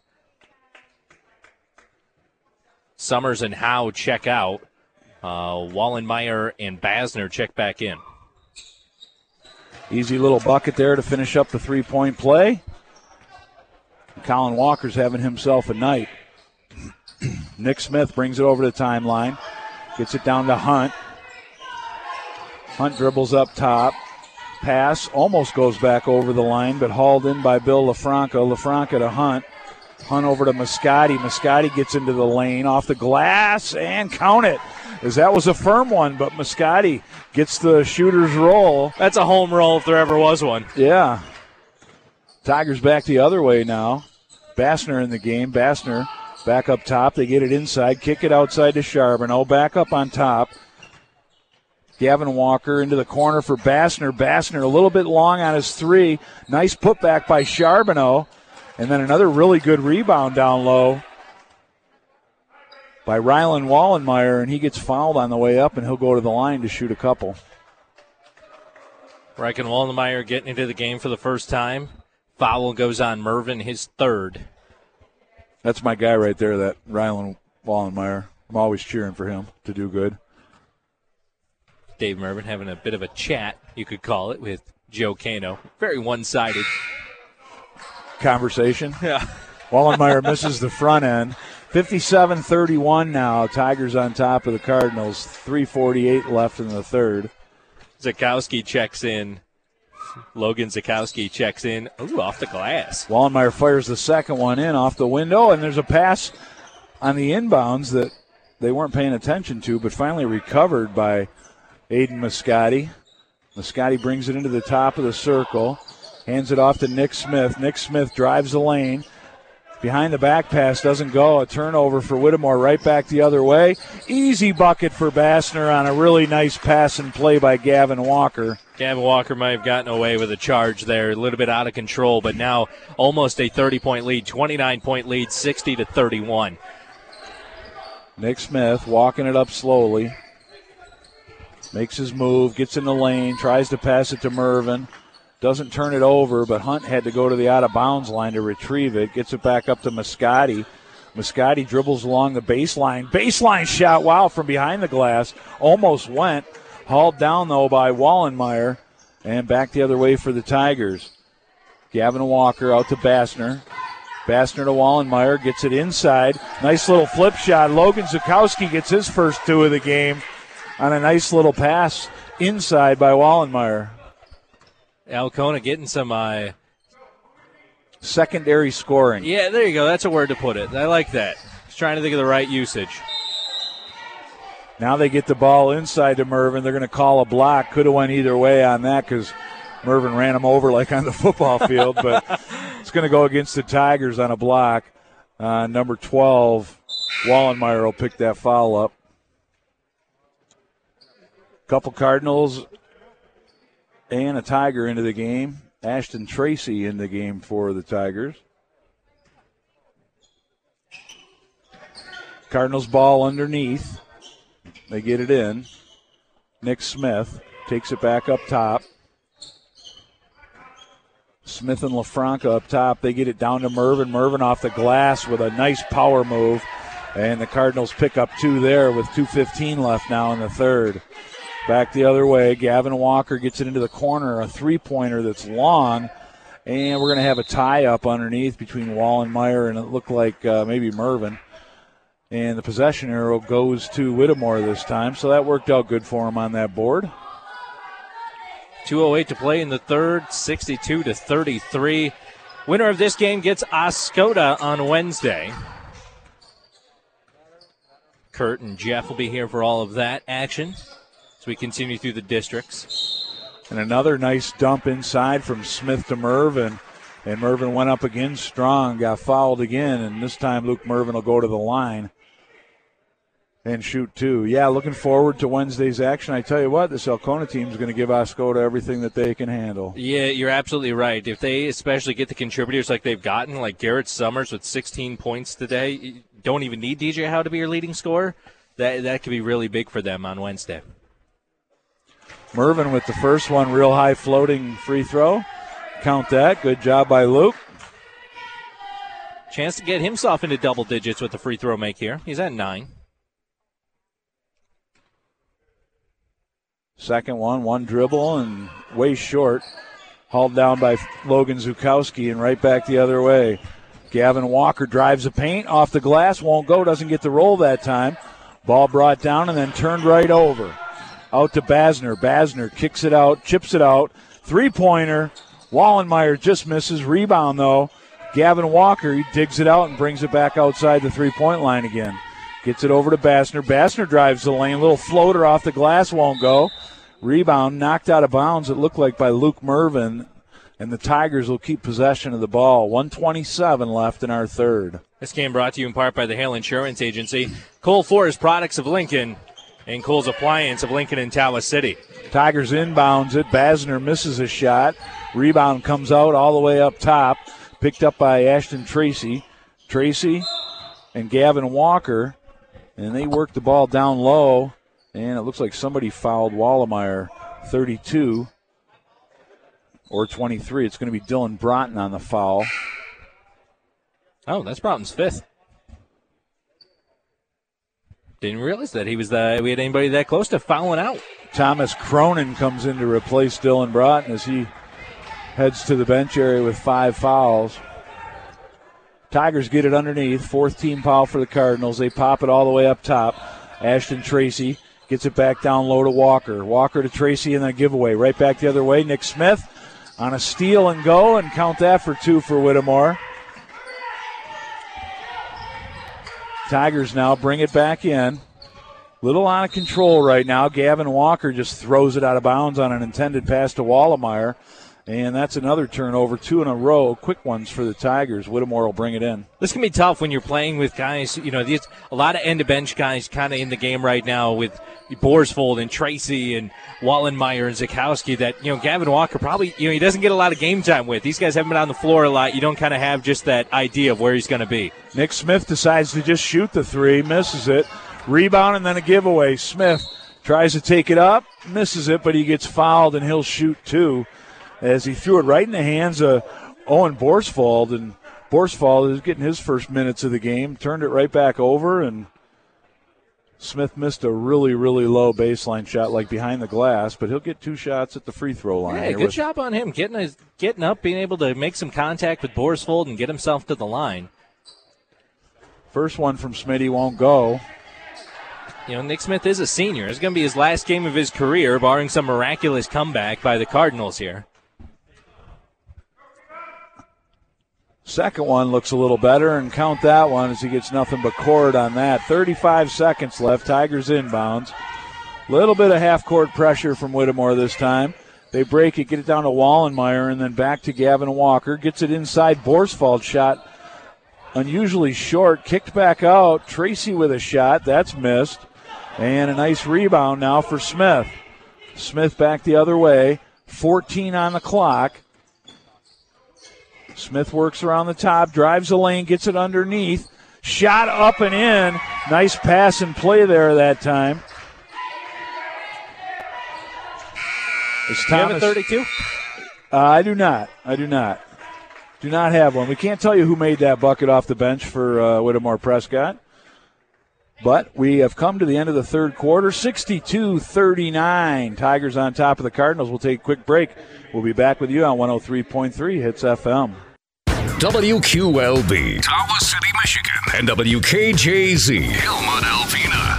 Summers and Howe check out. Wallenmeyer and Basner check back in. Easy little bucket there to finish up the three-point play. Colin Walker's having himself a night. Nick Smith brings it over the timeline. Gets it down to Hunt. Hunt dribbles up top. Pass almost goes back over the line, but hauled in by Bill LaFranca. LaFranca to Hunt. Hunt over to Moscati. Moscati gets into the lane off the glass and count it. As that was a firm one, but Moscati gets the shooter's roll. That's a home roll if there ever was one. Yeah. Tigers back the other way now. Bassner in the game. Bassner back up top. They get it inside. Kick it outside to Charbonneau. Back up on top. Gavin Walker into the corner for Bassner. Bassner a little bit long on his three. Nice putback by Charbonneau. And then another really good rebound down low by Rylan Wallenmeyer, and he gets fouled on the way up, and he'll go to the line to shoot a couple. Rylan Wallenmeyer getting into the game for the first time. Foul goes on Mervin, his third. That's my guy right there, that Rylan Wallenmeyer. I'm always cheering for him to do good. Dave Mervin having a bit of a chat, you could call it, with Joe Cano. Very one-sided conversation. Yeah. Wallenmeyer misses the front end. 57-31 now. Tigers on top of the Cardinals. 3:48 left in the third. Zakowski checks in. Logan Zakowski checks in. Ooh, off the glass. Wallenmeyer fires the second one in off the window, and there's a pass on the inbounds that they weren't paying attention to, but finally recovered by Aiden Muscati. Muscati brings it into the top of the circle, hands it off to Nick Smith. Nick Smith drives the lane. Behind the back pass doesn't go. A turnover for Whittemore, right back the other way. Easy bucket for Bassner on a really nice pass and play by Gavin Walker. Gavin Walker might have gotten away with a charge there, a little bit out of control, but now almost a 30-point lead, 29-point lead, 60-31. Nick Smith walking it up slowly. Makes his move, gets in the lane, tries to pass it to Mervin. Doesn't turn it over, but Hunt had to go to the out-of-bounds line to retrieve it. Gets it back up to Muscati. Muscati dribbles along the baseline. Baseline shot, wow, from behind the glass. Almost went. Hauled down, though, by Wallenmeyer. And back the other way for the Tigers. Gavin Walker out to Bassner. Bassner to Wallenmeyer. Gets it inside. Nice little flip shot. Logan Zakowski gets his first two of the game on a nice little pass inside by Wallenmeyer. Alcona getting some secondary scoring. Yeah, there you go. That's a word to put it. I like that. Just trying to think of the right usage. Now they get the ball inside to Mervin. They're going to call a block. Could have went either way on that because Mervin ran him over like on the football field. But it's going to go against the Tigers on a block. Number 12, Wallenmeyer will pick that foul up. Couple Cardinals and a Tiger into the game. Ashton Tracy in the game for the Tigers. Cardinals ball underneath. They get it in. Nick Smith takes it back up top. Smith and LaFranca up top. They get it down to Mervin. Mervin off the glass with a nice power move. And the Cardinals pick up two there with 2:15 left now in the third. Back the other way, Gavin Walker gets it into the corner, a three-pointer that's long, and we're going to have a tie-up underneath between Wallenmeyer and it looked like maybe Mervin. And the possession arrow goes to Whittemore this time, so that worked out good for him on that board. 2:08 to play in the third, 62-33. Winner of this game gets Oscoda on Wednesday. Kurt and Jeff will be here for all of that action as we continue through the districts. And another nice dump inside from Smith to Mervin. And Mervin went up again strong, got fouled again, and this time Luke Mervin will go to the line and shoot two. Yeah, looking forward to Wednesday's action. I tell you what, this Alcona team is going to give Oscoda everything that they can handle. Yeah, you're absolutely right. If they especially get the contributors like they've gotten, like Garrett Summers with 16 points today, you don't even need DJ Howe to be your leading scorer. That could be really big for them on Wednesday. Mervin with the first one, real high floating free throw. Count that. Good job by Luke. Chance to get himself into double digits with the free throw make here. He's at 9. Second one dribble and way short. Hauled down by Logan Zakowski and right back the other way. Gavin Walker drives the paint off the glass, won't go, doesn't get the roll that time. Ball brought down and then turned right over. Out to Bassner. Bassner kicks it out, chips it out. Three-pointer. Wallenmeyer just misses. Rebound, though. Gavin Walker, he digs it out and brings it back outside the three-point line again. Gets it over to Bassner. Bassner drives the lane. Little floater off the glass, won't go. Rebound knocked out of bounds, it looked like, by Luke Mervin. And the Tigers will keep possession of the ball. 1:27 left in our third. This game brought to you in part by the Hale Insurance Agency, Cole Forest Products of Lincoln, and Cole's Appliance of Lincoln and Tawas City. Tigers inbounds it. Bassner misses a shot. Rebound comes out all the way up top. Picked up by Ashton Tracy. Tracy and Gavin Walker. And they work the ball down low. And it looks like somebody fouled Wallenmeyer. 32 or 23. It's going to be Dylan Broughton on the foul. Oh, that's Broughton's fifth. Didn't realize that we had anybody that close to fouling out. Thomas Cronin comes in to replace Dylan Broughton as he heads to the bench area with 5 fouls. Tigers get it underneath. 4th team foul for the Cardinals. They pop it all the way up top. Ashton Tracy gets it back down low to Walker. Walker to Tracy and then a giveaway. Right back the other way. Nick Smith on a steal and go, and count that for 2 for Whittemore. Tigers now bring it back in. Little out of control right now. Gavin Walker just throws it out of bounds on an intended pass to Wallemeyer. And that's another turnover, 2 in a row. Quick ones for the Tigers. Whittemore will bring it in. This can be tough when you're playing with guys, a lot of end-of-bench guys kind of in the game right now with Borsfold and Tracy and Wallenmeyer and Zukowski that, Gavin Walker probably, he doesn't get a lot of game time with. These guys haven't been on the floor a lot. You don't kind of have just that idea of where he's going to be. Nick Smith decides to just shoot the 3, misses it. Rebound and then a giveaway. Smith tries to take it up, misses it, but he gets fouled and he'll shoot 2. As he threw it right in the hands of Owen Borsfold, and Borsfold is getting his first minutes of the game, turned it right back over, and Smith missed a really, really low baseline shot, like behind the glass, but he'll get 2 shots at the free throw line. Yeah, good job on him, getting up, being able to make some contact with Borsfold and get himself to the line. First one from Smitty won't go. Nick Smith is a senior. It's going to be his last game of his career, barring some miraculous comeback by the Cardinals here. Second one looks a little better, and count that one as he gets nothing but cord on that. 35 seconds left. Tigers inbounds. Little bit of half-court pressure from Whittemore this time. They break it, get it down to Wallenmeyer, and then back to Gavin Walker. Gets it inside. Borsfold shot unusually short. Kicked back out. Tracy with a shot. That's missed. And a nice rebound now for Smith. Smith back the other way. 14 on the clock. Smith works around the top, drives the lane, gets it underneath. Shot up and in. Nice pass and play there that time. Do you have a 32? I do not. Do not have one. We can't tell you who made that bucket off the bench for Whittemore Prescott. But we have come to the end of the third quarter. 62-39. Tigers on top of the Cardinals. We'll take a quick break. We'll be back with you on 103.3 Hits FM. WQLB, Tawa City, Michigan, and WKJZ, Hillmont, Alpena.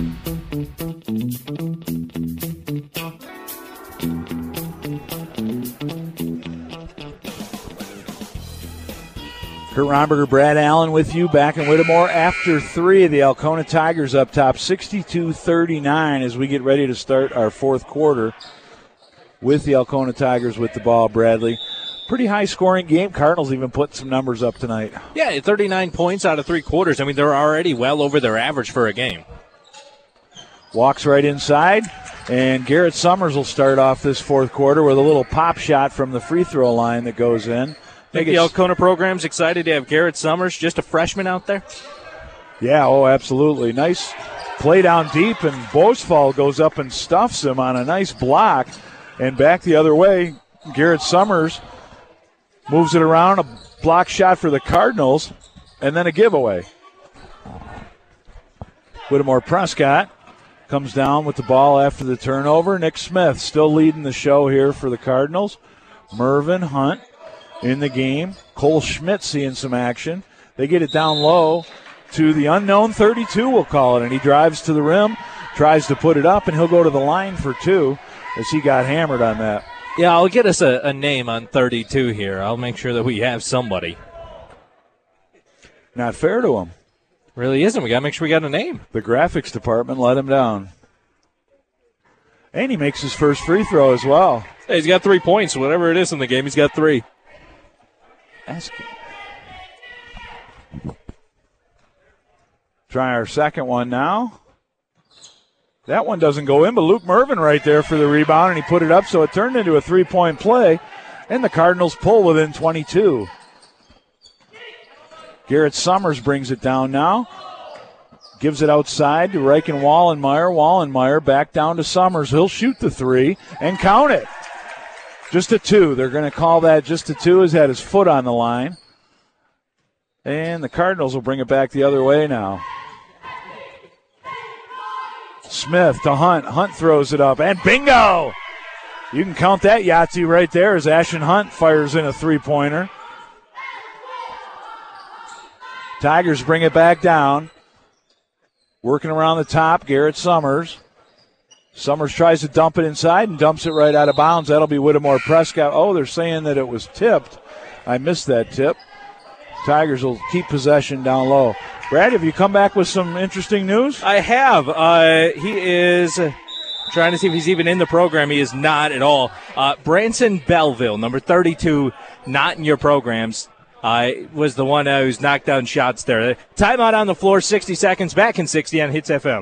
Kurt Romberger, Brad Allen with you back in Whittemore after 3. The Alcona Tigers up top 62-39 as we get ready to start our fourth quarter with the Alcona Tigers with the ball. Bradley, pretty high scoring game. Cardinals even put some numbers up tonight. Yeah, 39 points out of 3 quarters. I mean, they're already well over their average for a game. Walks right inside, and Garrett Summers will start off this fourth quarter with a little pop shot from the free throw line that goes in. I think the Alcona program's excited to have Garrett Summers, just a freshman out there. Yeah, oh, absolutely. Nice play down deep, and Borsfold goes up and stuffs him on a nice block. And back the other way, Garrett Summers moves it around, a block shot for the Cardinals, and then a giveaway. Whittemore Prescott comes down with the ball after the turnover. Nick Smith still leading the show here for the Cardinals. Mervin Hunt in the game. Cole Schmidt seeing some action. They get it down low to the unknown 32, we'll call it, and he drives to the rim, tries to put it up, and he'll go to the line for 2 as he got hammered on that. Yeah, I'll get us a name on 32 here. I'll make sure that we have somebody. Not fair to him. Really isn't. We got to make sure we got a name. The graphics department let him down. And he makes his first free throw as well. Hey, he's got 3 points. Whatever it is in the game, he's got 3. Try our second one now. That one doesn't go in, but Luke Mervin right there for the rebound, and he put it up, so it turned into a 3-point play, and the Cardinals pull within 22. Garrett Summers brings it down now. Gives it outside to Reichen Wallenmeyer. Wallenmeyer back down to Summers. He'll shoot the 3 and count it. Just a 2. They're going to call that just a 2. He's had his foot on the line. And the Cardinals will bring it back the other way now. Smith to Hunt. Hunt throws it up, and bingo! You can count that Yahtzee right there as Ashton Hunt fires in a three-pointer. Tigers bring it back down. Working around the top, Garrett Summers. Summers tries to dump it inside and dumps it right out of bounds. That'll be Whittemore Prescott. Oh, they're saying that it was tipped. I missed that tip. Tigers will keep possession down low. Brad, have you come back with some interesting news? I have. He is trying to see if he's even in the program. He is not at all. Branson Belleville, number 32, not in your programs. Was the one who's knocked down shots there. Timeout on the floor, 60 seconds. Back in 60 on Hits FM.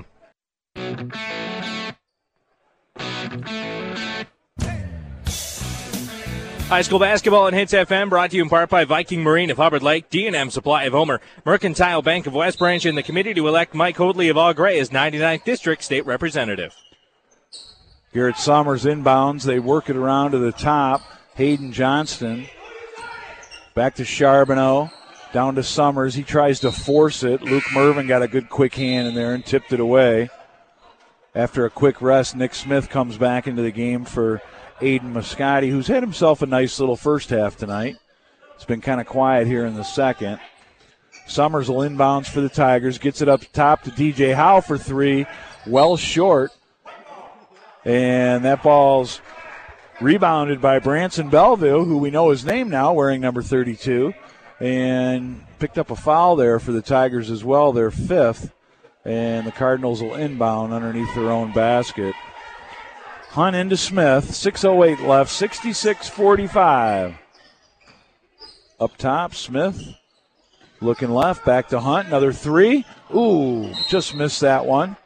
High school basketball on Hits FM, brought to you in part by Viking Marine of Hubbard Lake, D&M Supply of Homer, Mercantile Bank of West Branch, and the committee to elect Mike Hoadley of All Gray as 99th District State Representative. Garrett Summers inbounds. They work it around to the top. Hayden Johnston. Back to Charbonneau. Down to Summers. He tries to force it. Luke Mervin got a good quick hand in there and tipped it away. After a quick rest, Nick Smith comes back into the game for Aiden Muscati, who's had himself a nice little first half tonight. It's been kind of quiet here in the second. Summers will inbounds for the Tigers. Gets it up top to DJ Howe for three. Well short. And that ball's rebounded by Branson Belleville, who we know his name now, wearing number 32. And picked up a foul there for the Tigers as well, their fifth. And the Cardinals will inbound underneath their own basket. Hunt into Smith, 6:08 left, 66-45. Up top, Smith looking left, back to Hunt, another three. Ooh, just missed that one.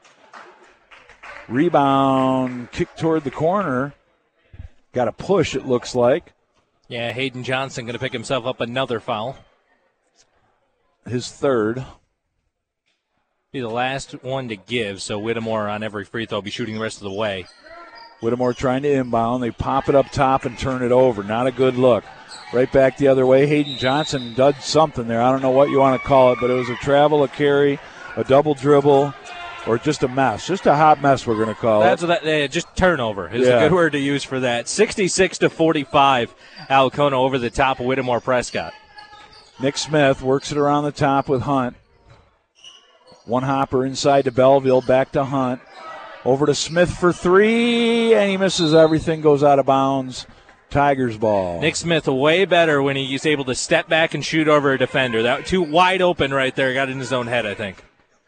Rebound, kick toward the corner. Got a push, it looks like. Yeah, Hayden Johnson going to pick himself up another foul. His third. Be the last one to give, so Whittemore on every free throw will be shooting the rest of the way. Whittemore trying to inbound. They pop it up top and turn it over. Not a good look. Right back the other way. Hayden Johnson did something there. I don't know what you want to call it, but it was a travel, a carry, a double dribble, or just a mess. Just a hot mess, we're going to call it. That's just turnover is a good word to use for that. 66-45, Alcona over the top of Whittemore Prescott. Nick Smith works it around the top with Hunt. One hopper inside to Belleville, back to Hunt. Over to Smith for three, and he misses everything, goes out of bounds. Tigers ball. Nick Smith way better when he's able to step back and shoot over a defender. That too wide open right there, got in his own head, I think.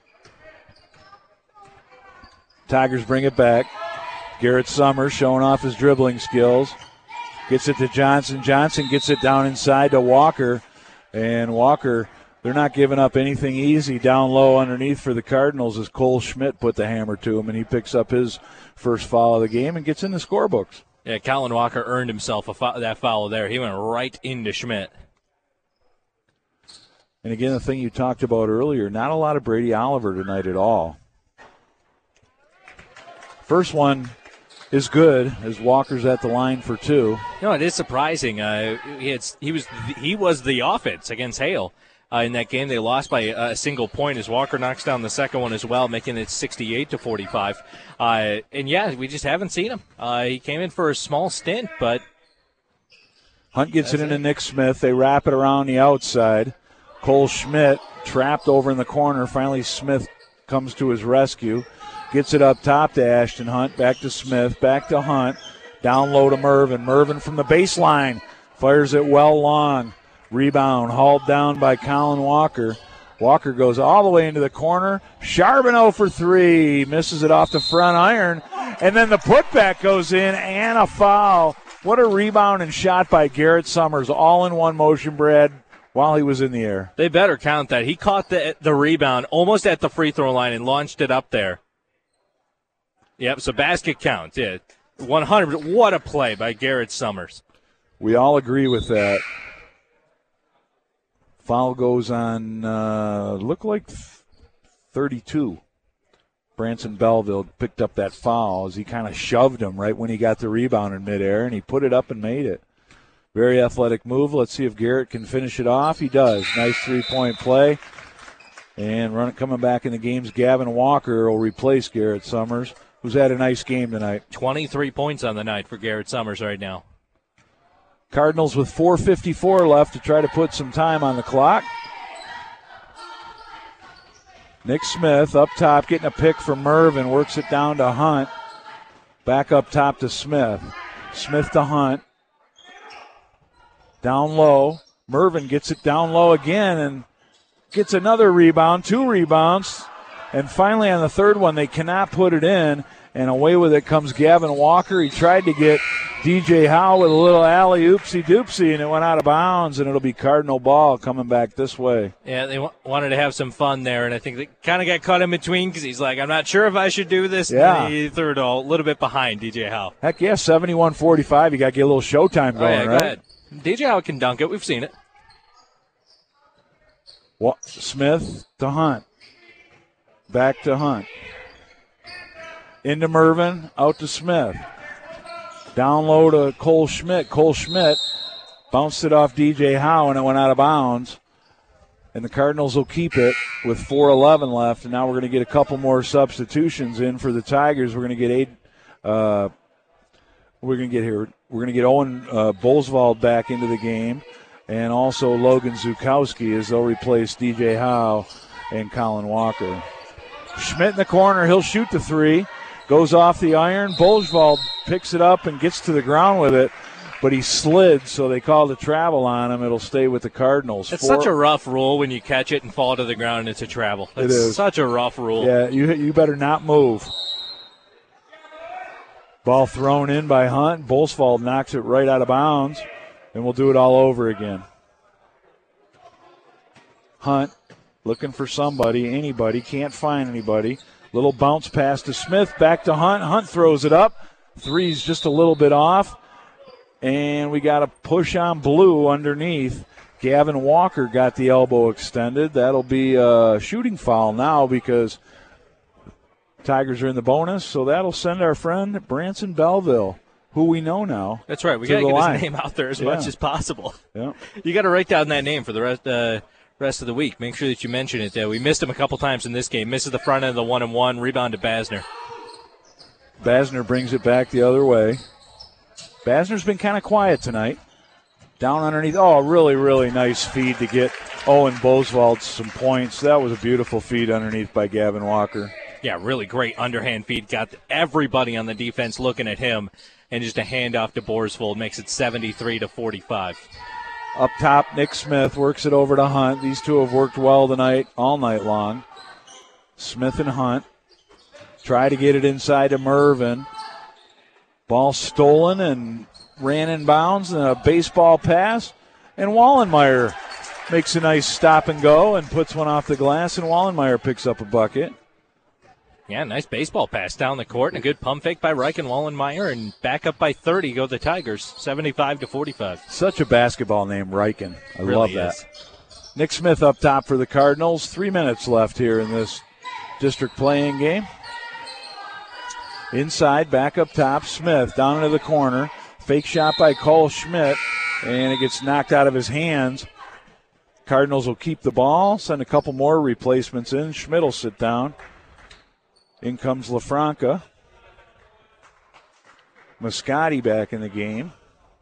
Tigers bring it back. Garrett Summers showing off his dribbling skills. Gets it to Johnson. Johnson gets it down inside to Walker. And Walker, they're not giving up anything easy down low underneath for the Cardinals as Cole Schmidt put the hammer to him, and he picks up his first foul of the game and gets in the scorebooks. Yeah, Colin Walker earned himself that foul there. He went right into Schmidt. And again, the thing you talked about earlier, not a lot of Brady Oliver tonight at all. First one is good as Walker's at the line for two. No, it is surprising. He was the offense against Hale. In that game, they lost by a single point as Walker knocks down the second one as well, making it 68-45. And, yeah, we just haven't seen him. He came in for a small stint, but Hunt gets it into Nick Smith. They wrap it around the outside. Cole Schmidt trapped over in the corner. Finally, Smith comes to his rescue. Gets it up top to Ashton Hunt. Back to Smith. Back to Hunt. Down low to Mervin. Mervin from the baseline. Fires it well long. Rebound hauled down by Colin Walker. Walker goes all the way into the corner. Charbonneau for three. Misses it off the front iron. And then the putback goes in and a foul. What a rebound and shot by Garrett Summers. All in one motion, Brad, while he was in the air. They better count that. He caught the rebound almost at the free throw line and launched it up there. Yep, so basket count. Yeah, 100. What a play by Garrett Summers. We all agree with that. Foul goes on, look like 32. Branson Belleville picked up that foul as he kind of shoved him right when he got the rebound in midair, and he put it up and made it. Very athletic move. Let's see if Garrett can finish it off. He does. Nice three-point play. And coming back in the games, Gavin Walker will replace Garrett Summers, who's had a nice game tonight. 23 points on the night for Garrett Summers right now. Cardinals with 4:54 left to try to put some time on the clock. Nick Smith up top getting a pick from Mervin, works it down to Hunt. Back up top to Smith. Smith to Hunt. Down low. Mervin gets it down low again and gets another rebound, 2 rebounds. And finally on the third one, they cannot put it in. And away with it comes Gavin Walker. He tried to get DJ Howe with a little alley-oopsie-doopsie, and it went out of bounds, and it'll be Cardinal ball coming back this way. Yeah, they wanted to have some fun there, and I think they kind of got caught in between because he's like, I'm not sure if I should do this. Yeah. And he threw it a little bit behind DJ Howe. Heck yeah, 71-45. You got to get a little showtime going, right? Go ahead. DJ Howe can dunk it. We've seen it. Smith to Hunt. Back to Hunt. Into Mervin, out to Smith. Down low to Cole Schmidt. Cole Schmidt bounced it off DJ Howe, and it went out of bounds. And the Cardinals will keep it with 4:11 left. And now we're going to get a couple more substitutions in for the Tigers. We're going to get Owen Bolswald back into the game, and also Logan Zukowski as they'll replace DJ Howe and Colin Walker. Schmidt in the corner. He'll shoot the 3. Goes off the iron. Bolswald picks it up and gets to the ground with it, but he slid, so they called a travel on him. It'll stay with the Cardinals. It's such a rough rule when you catch it and fall to the ground and it's a travel. It is. Such a rough rule. Yeah, you better not move. Ball thrown in by Hunt. Bolswald knocks it right out of bounds, and we'll do it all over again. Hunt looking for somebody, anybody, can't find anybody. Little bounce pass to Smith, back to Hunt. Hunt throws it up. 3's just a little bit off. And we got a push on Blue underneath. Gavin Walker got the elbow extended. That'll be a shooting foul now because Tigers are in the bonus. So that'll send our friend Branson Belleville, who we know now. That's right. We got to get his name out there as much as possible. Yeah. You got to write down that name for the rest of the week. Make sure that you mention it. We missed him a couple times in this game. Misses the front end of the 1-and-1. Rebound to Basner. Basner brings it back the other way. Basner's been kind of quiet tonight. Down underneath. Oh, really, really nice feed to get Owen Bolswald some points. That was a beautiful feed underneath by Gavin Walker. Yeah, really great underhand feed. Got everybody on the defense looking at him. And just a handoff to Borsvold makes it 73-45. Up top, Nick Smith works it over to Hunt. These two have worked well tonight, all night long. Smith and Hunt try to get it inside to Mervin. Ball stolen and ran in bounds, and a baseball pass. And Wallenmeyer makes a nice stop and go and puts one off the glass, and Wallenmeyer picks up a bucket. Yeah, nice baseball pass down the court and a good pump fake by Reich and Wallenmeyer, and back up by 30 go the Tigers, 75-45. Such a basketball name, Reichen. I really love that. Nick Smith up top for the Cardinals. 3 minutes left here in this district playing game. Inside, back up top, Smith down into the corner. Fake shot by Cole Schmidt, and it gets knocked out of his hands. Cardinals will keep the ball, send a couple more replacements in. Schmidt will sit down. In comes LaFranca. Muscati back in the game.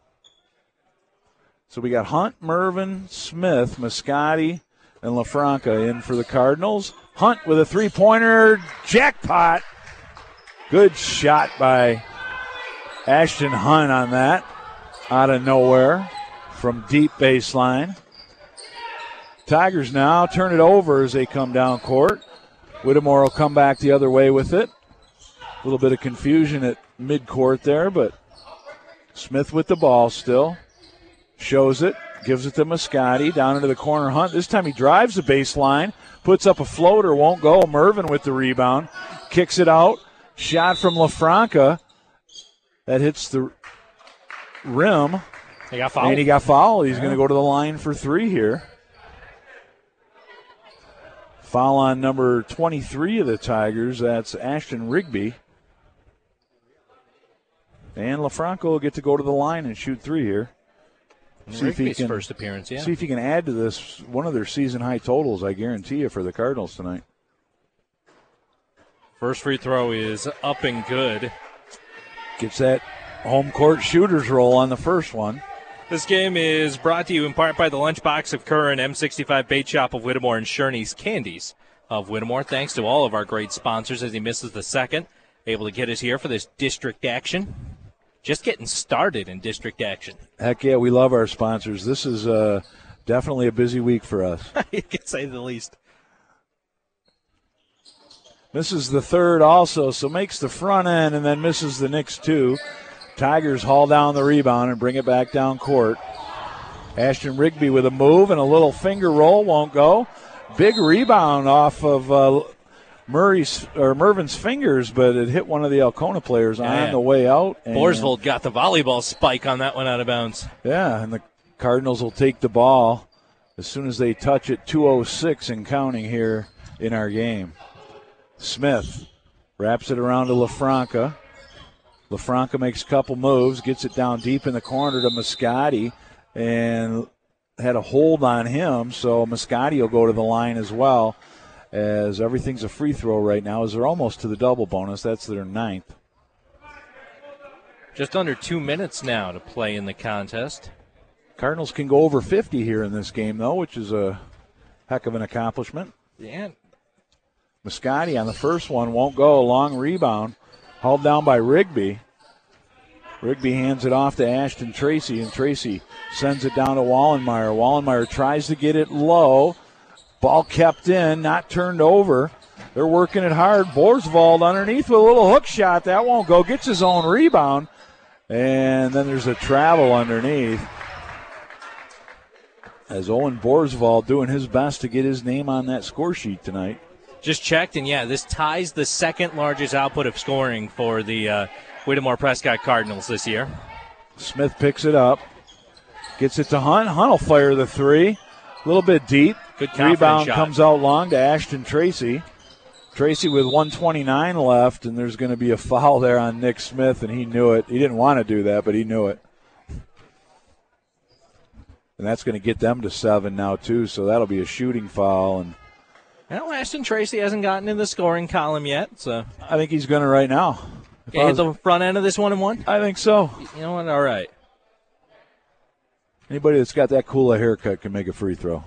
So we got Hunt, Mervin, Smith, Muscati, and LaFranca in for the Cardinals. Hunt with a three-pointer. Jackpot. Good shot by Ashton Hunt on that. Out of nowhere from deep baseline. Tigers now turn it over as they come down court. Whittemore will come back the other way with it. A little bit of confusion at midcourt there, but Smith with the ball still. Shows it, gives it to Muscati, down into the corner. Hunt, this time he drives the baseline, puts up a floater, won't go. Mervin with the rebound, kicks it out. Shot from LaFranca. That hits the rim. He got fouled. And he got fouled. He's going to go to the line for 3 here. Foul on number 23 of the Tigers. That's Ashton Rigby. And LaFranco will get to go to the line and shoot 3 here. See if he Rigby's can, first appearance, yeah. see if he can add to this one of their season high totals, I guarantee you, for the Cardinals tonight. First free throw is up and good. Gets that home court shooter's roll on the first one. This game is brought to you in part by the Lunchbox of Curran, M65 Bait Shop of Whittemore, and Sherney's Candies of Whittemore. Thanks to all of our great sponsors as he misses the second. Able to get us here for this district action. Just getting started in district action. Heck yeah, we love our sponsors. This is definitely a busy week for us. You can say the least. Misses the third also, so makes the front end and then misses the next two. Tigers haul down the rebound and bring it back down court. Ashton Rigby with a move and a little finger roll, won't go. Big rebound off of Mervin's fingers, but it hit one of the Alcona players on the way out. Borsvold got the volleyball spike on that one out of bounds. Yeah, and the Cardinals will take the ball as soon as they touch it. 2:06 and counting here in our game. Smith wraps it around to LaFranca. LaFranca makes a couple moves, gets it down deep in the corner to Moscati, and had a hold on him, so Moscati will go to the line as well, as everything's a free throw right now, as they're almost to the double bonus. That's their 9th. Just under 2 minutes now to play in the contest. Cardinals can go over 50 here in this game, though, which is a heck of an accomplishment. Yeah. Moscati on the first one won't go. A long rebound. Hauled down by Rigby. Rigby hands it off to Ashton Tracy, and Tracy sends it down to Wallenmeyer. Wallenmeyer tries to get it low. Ball kept in, not turned over. They're working it hard. Borsvold underneath with a little hook shot. That won't go. Gets his own rebound. And then there's a travel underneath. As Owen Borsvold doing his best to get his name on that score sheet tonight. Just checked, and this ties the second largest output of scoring for the Whittemore Prescott Cardinals this year. Smith picks it up, gets it to Hunt. Hunt will fire the three. A little bit deep. Good confident rebound shot. Comes out long to Ashton Tracy. Tracy with 1:29 left, and there's going to be a foul there on Nick Smith, and he knew it. He didn't want to do that, but he knew it. And that's going to get them to 7 now, too, so that'll be a shooting foul. And well, Ashton Tracy hasn't gotten in the scoring column yet, so I think he's going to right now. Hit the front end of this 1-and-1? I think so. You know what? All right. Anybody that's got that cool a haircut can make a free throw.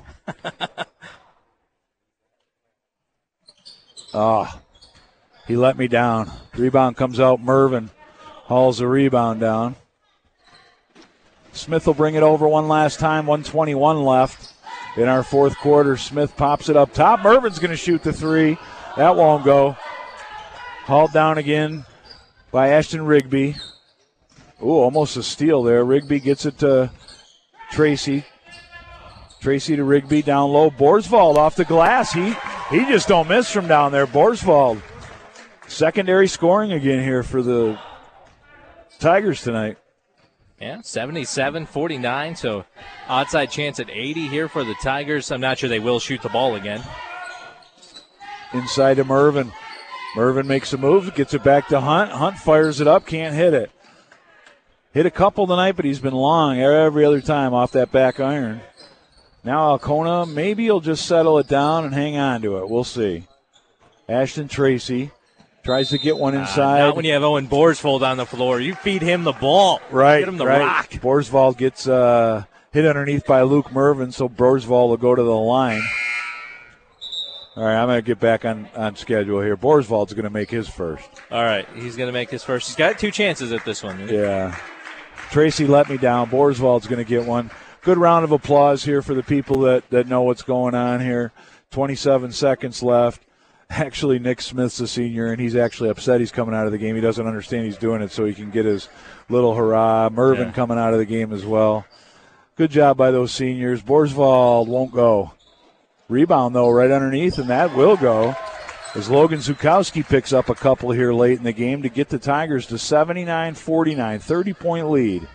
He let me down. Rebound comes out. Mervin hauls the rebound down. Smith will bring it over one last time. 1:21 left in our fourth quarter. Smith pops it up top. Mervin's going to shoot the three. That won't go. Hauled down again by Ashton Rigby. Ooh, almost a steal there. Rigby gets it to Tracy. Tracy to Rigby down low. Borsvold off the glass. He just don't miss from down there. Borsvold. Secondary scoring again here for the Tigers tonight. Yeah, 77-49, so outside chance at 80 here for the Tigers. I'm not sure they will shoot the ball again. Inside to Mervin. Mervin makes a move, gets it back to Hunt. Hunt fires it up, can't hit it. Hit a couple tonight, but he's been long every other time off that back iron. Now Alcona, maybe he'll just settle it down and hang on to it. We'll see. Ashton Tracy tries to get one inside. Not when you have Owen Borsvold on the floor. You feed him the ball. Right. Get him the rock. Borsvold gets hit underneath by Luke Mervin, so Borsvold will go to the line. All right, I'm going to get back on schedule here. Borsvold's going to make his first. All right, he's going to make his first. He's got 2 chances at this one. Yeah. Tracy let me down. Borsvold's going to get one. Good round of applause here for the people that know what's going on here. 27 seconds left. Actually, Nick Smith's a senior, and he's actually upset he's coming out of the game. He doesn't understand he's doing it so he can get his little hurrah. Mervin coming out of the game as well. Good job by those seniors. Borsvold won't go. Rebound, though, right underneath, and that will go as Logan Zukowski picks up a couple here late in the game to get the Tigers to 79-49, 30-point lead.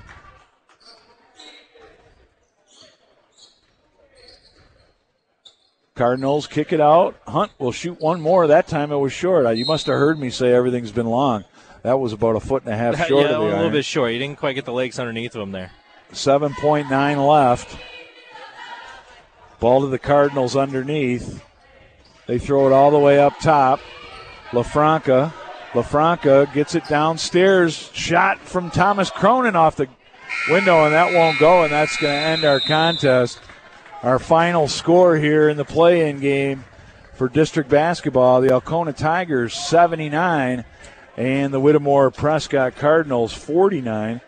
Cardinals kick it out. Hunt will shoot one more. That time it was short. You must have heard me say everything's been long. That was about a foot and a half short of the a little iron. bit short. You didn't quite get the legs underneath of him there. 7.9 left. Ball to the Cardinals underneath. They throw it all the way up top. LaFranca gets it downstairs. Shot from Thomas Cronin off the window, and that won't go, and that's going to end our contest. Our final score here in the play-in game for district basketball, the Alcona Tigers 79 and the Whittemore Prescott Cardinals 49.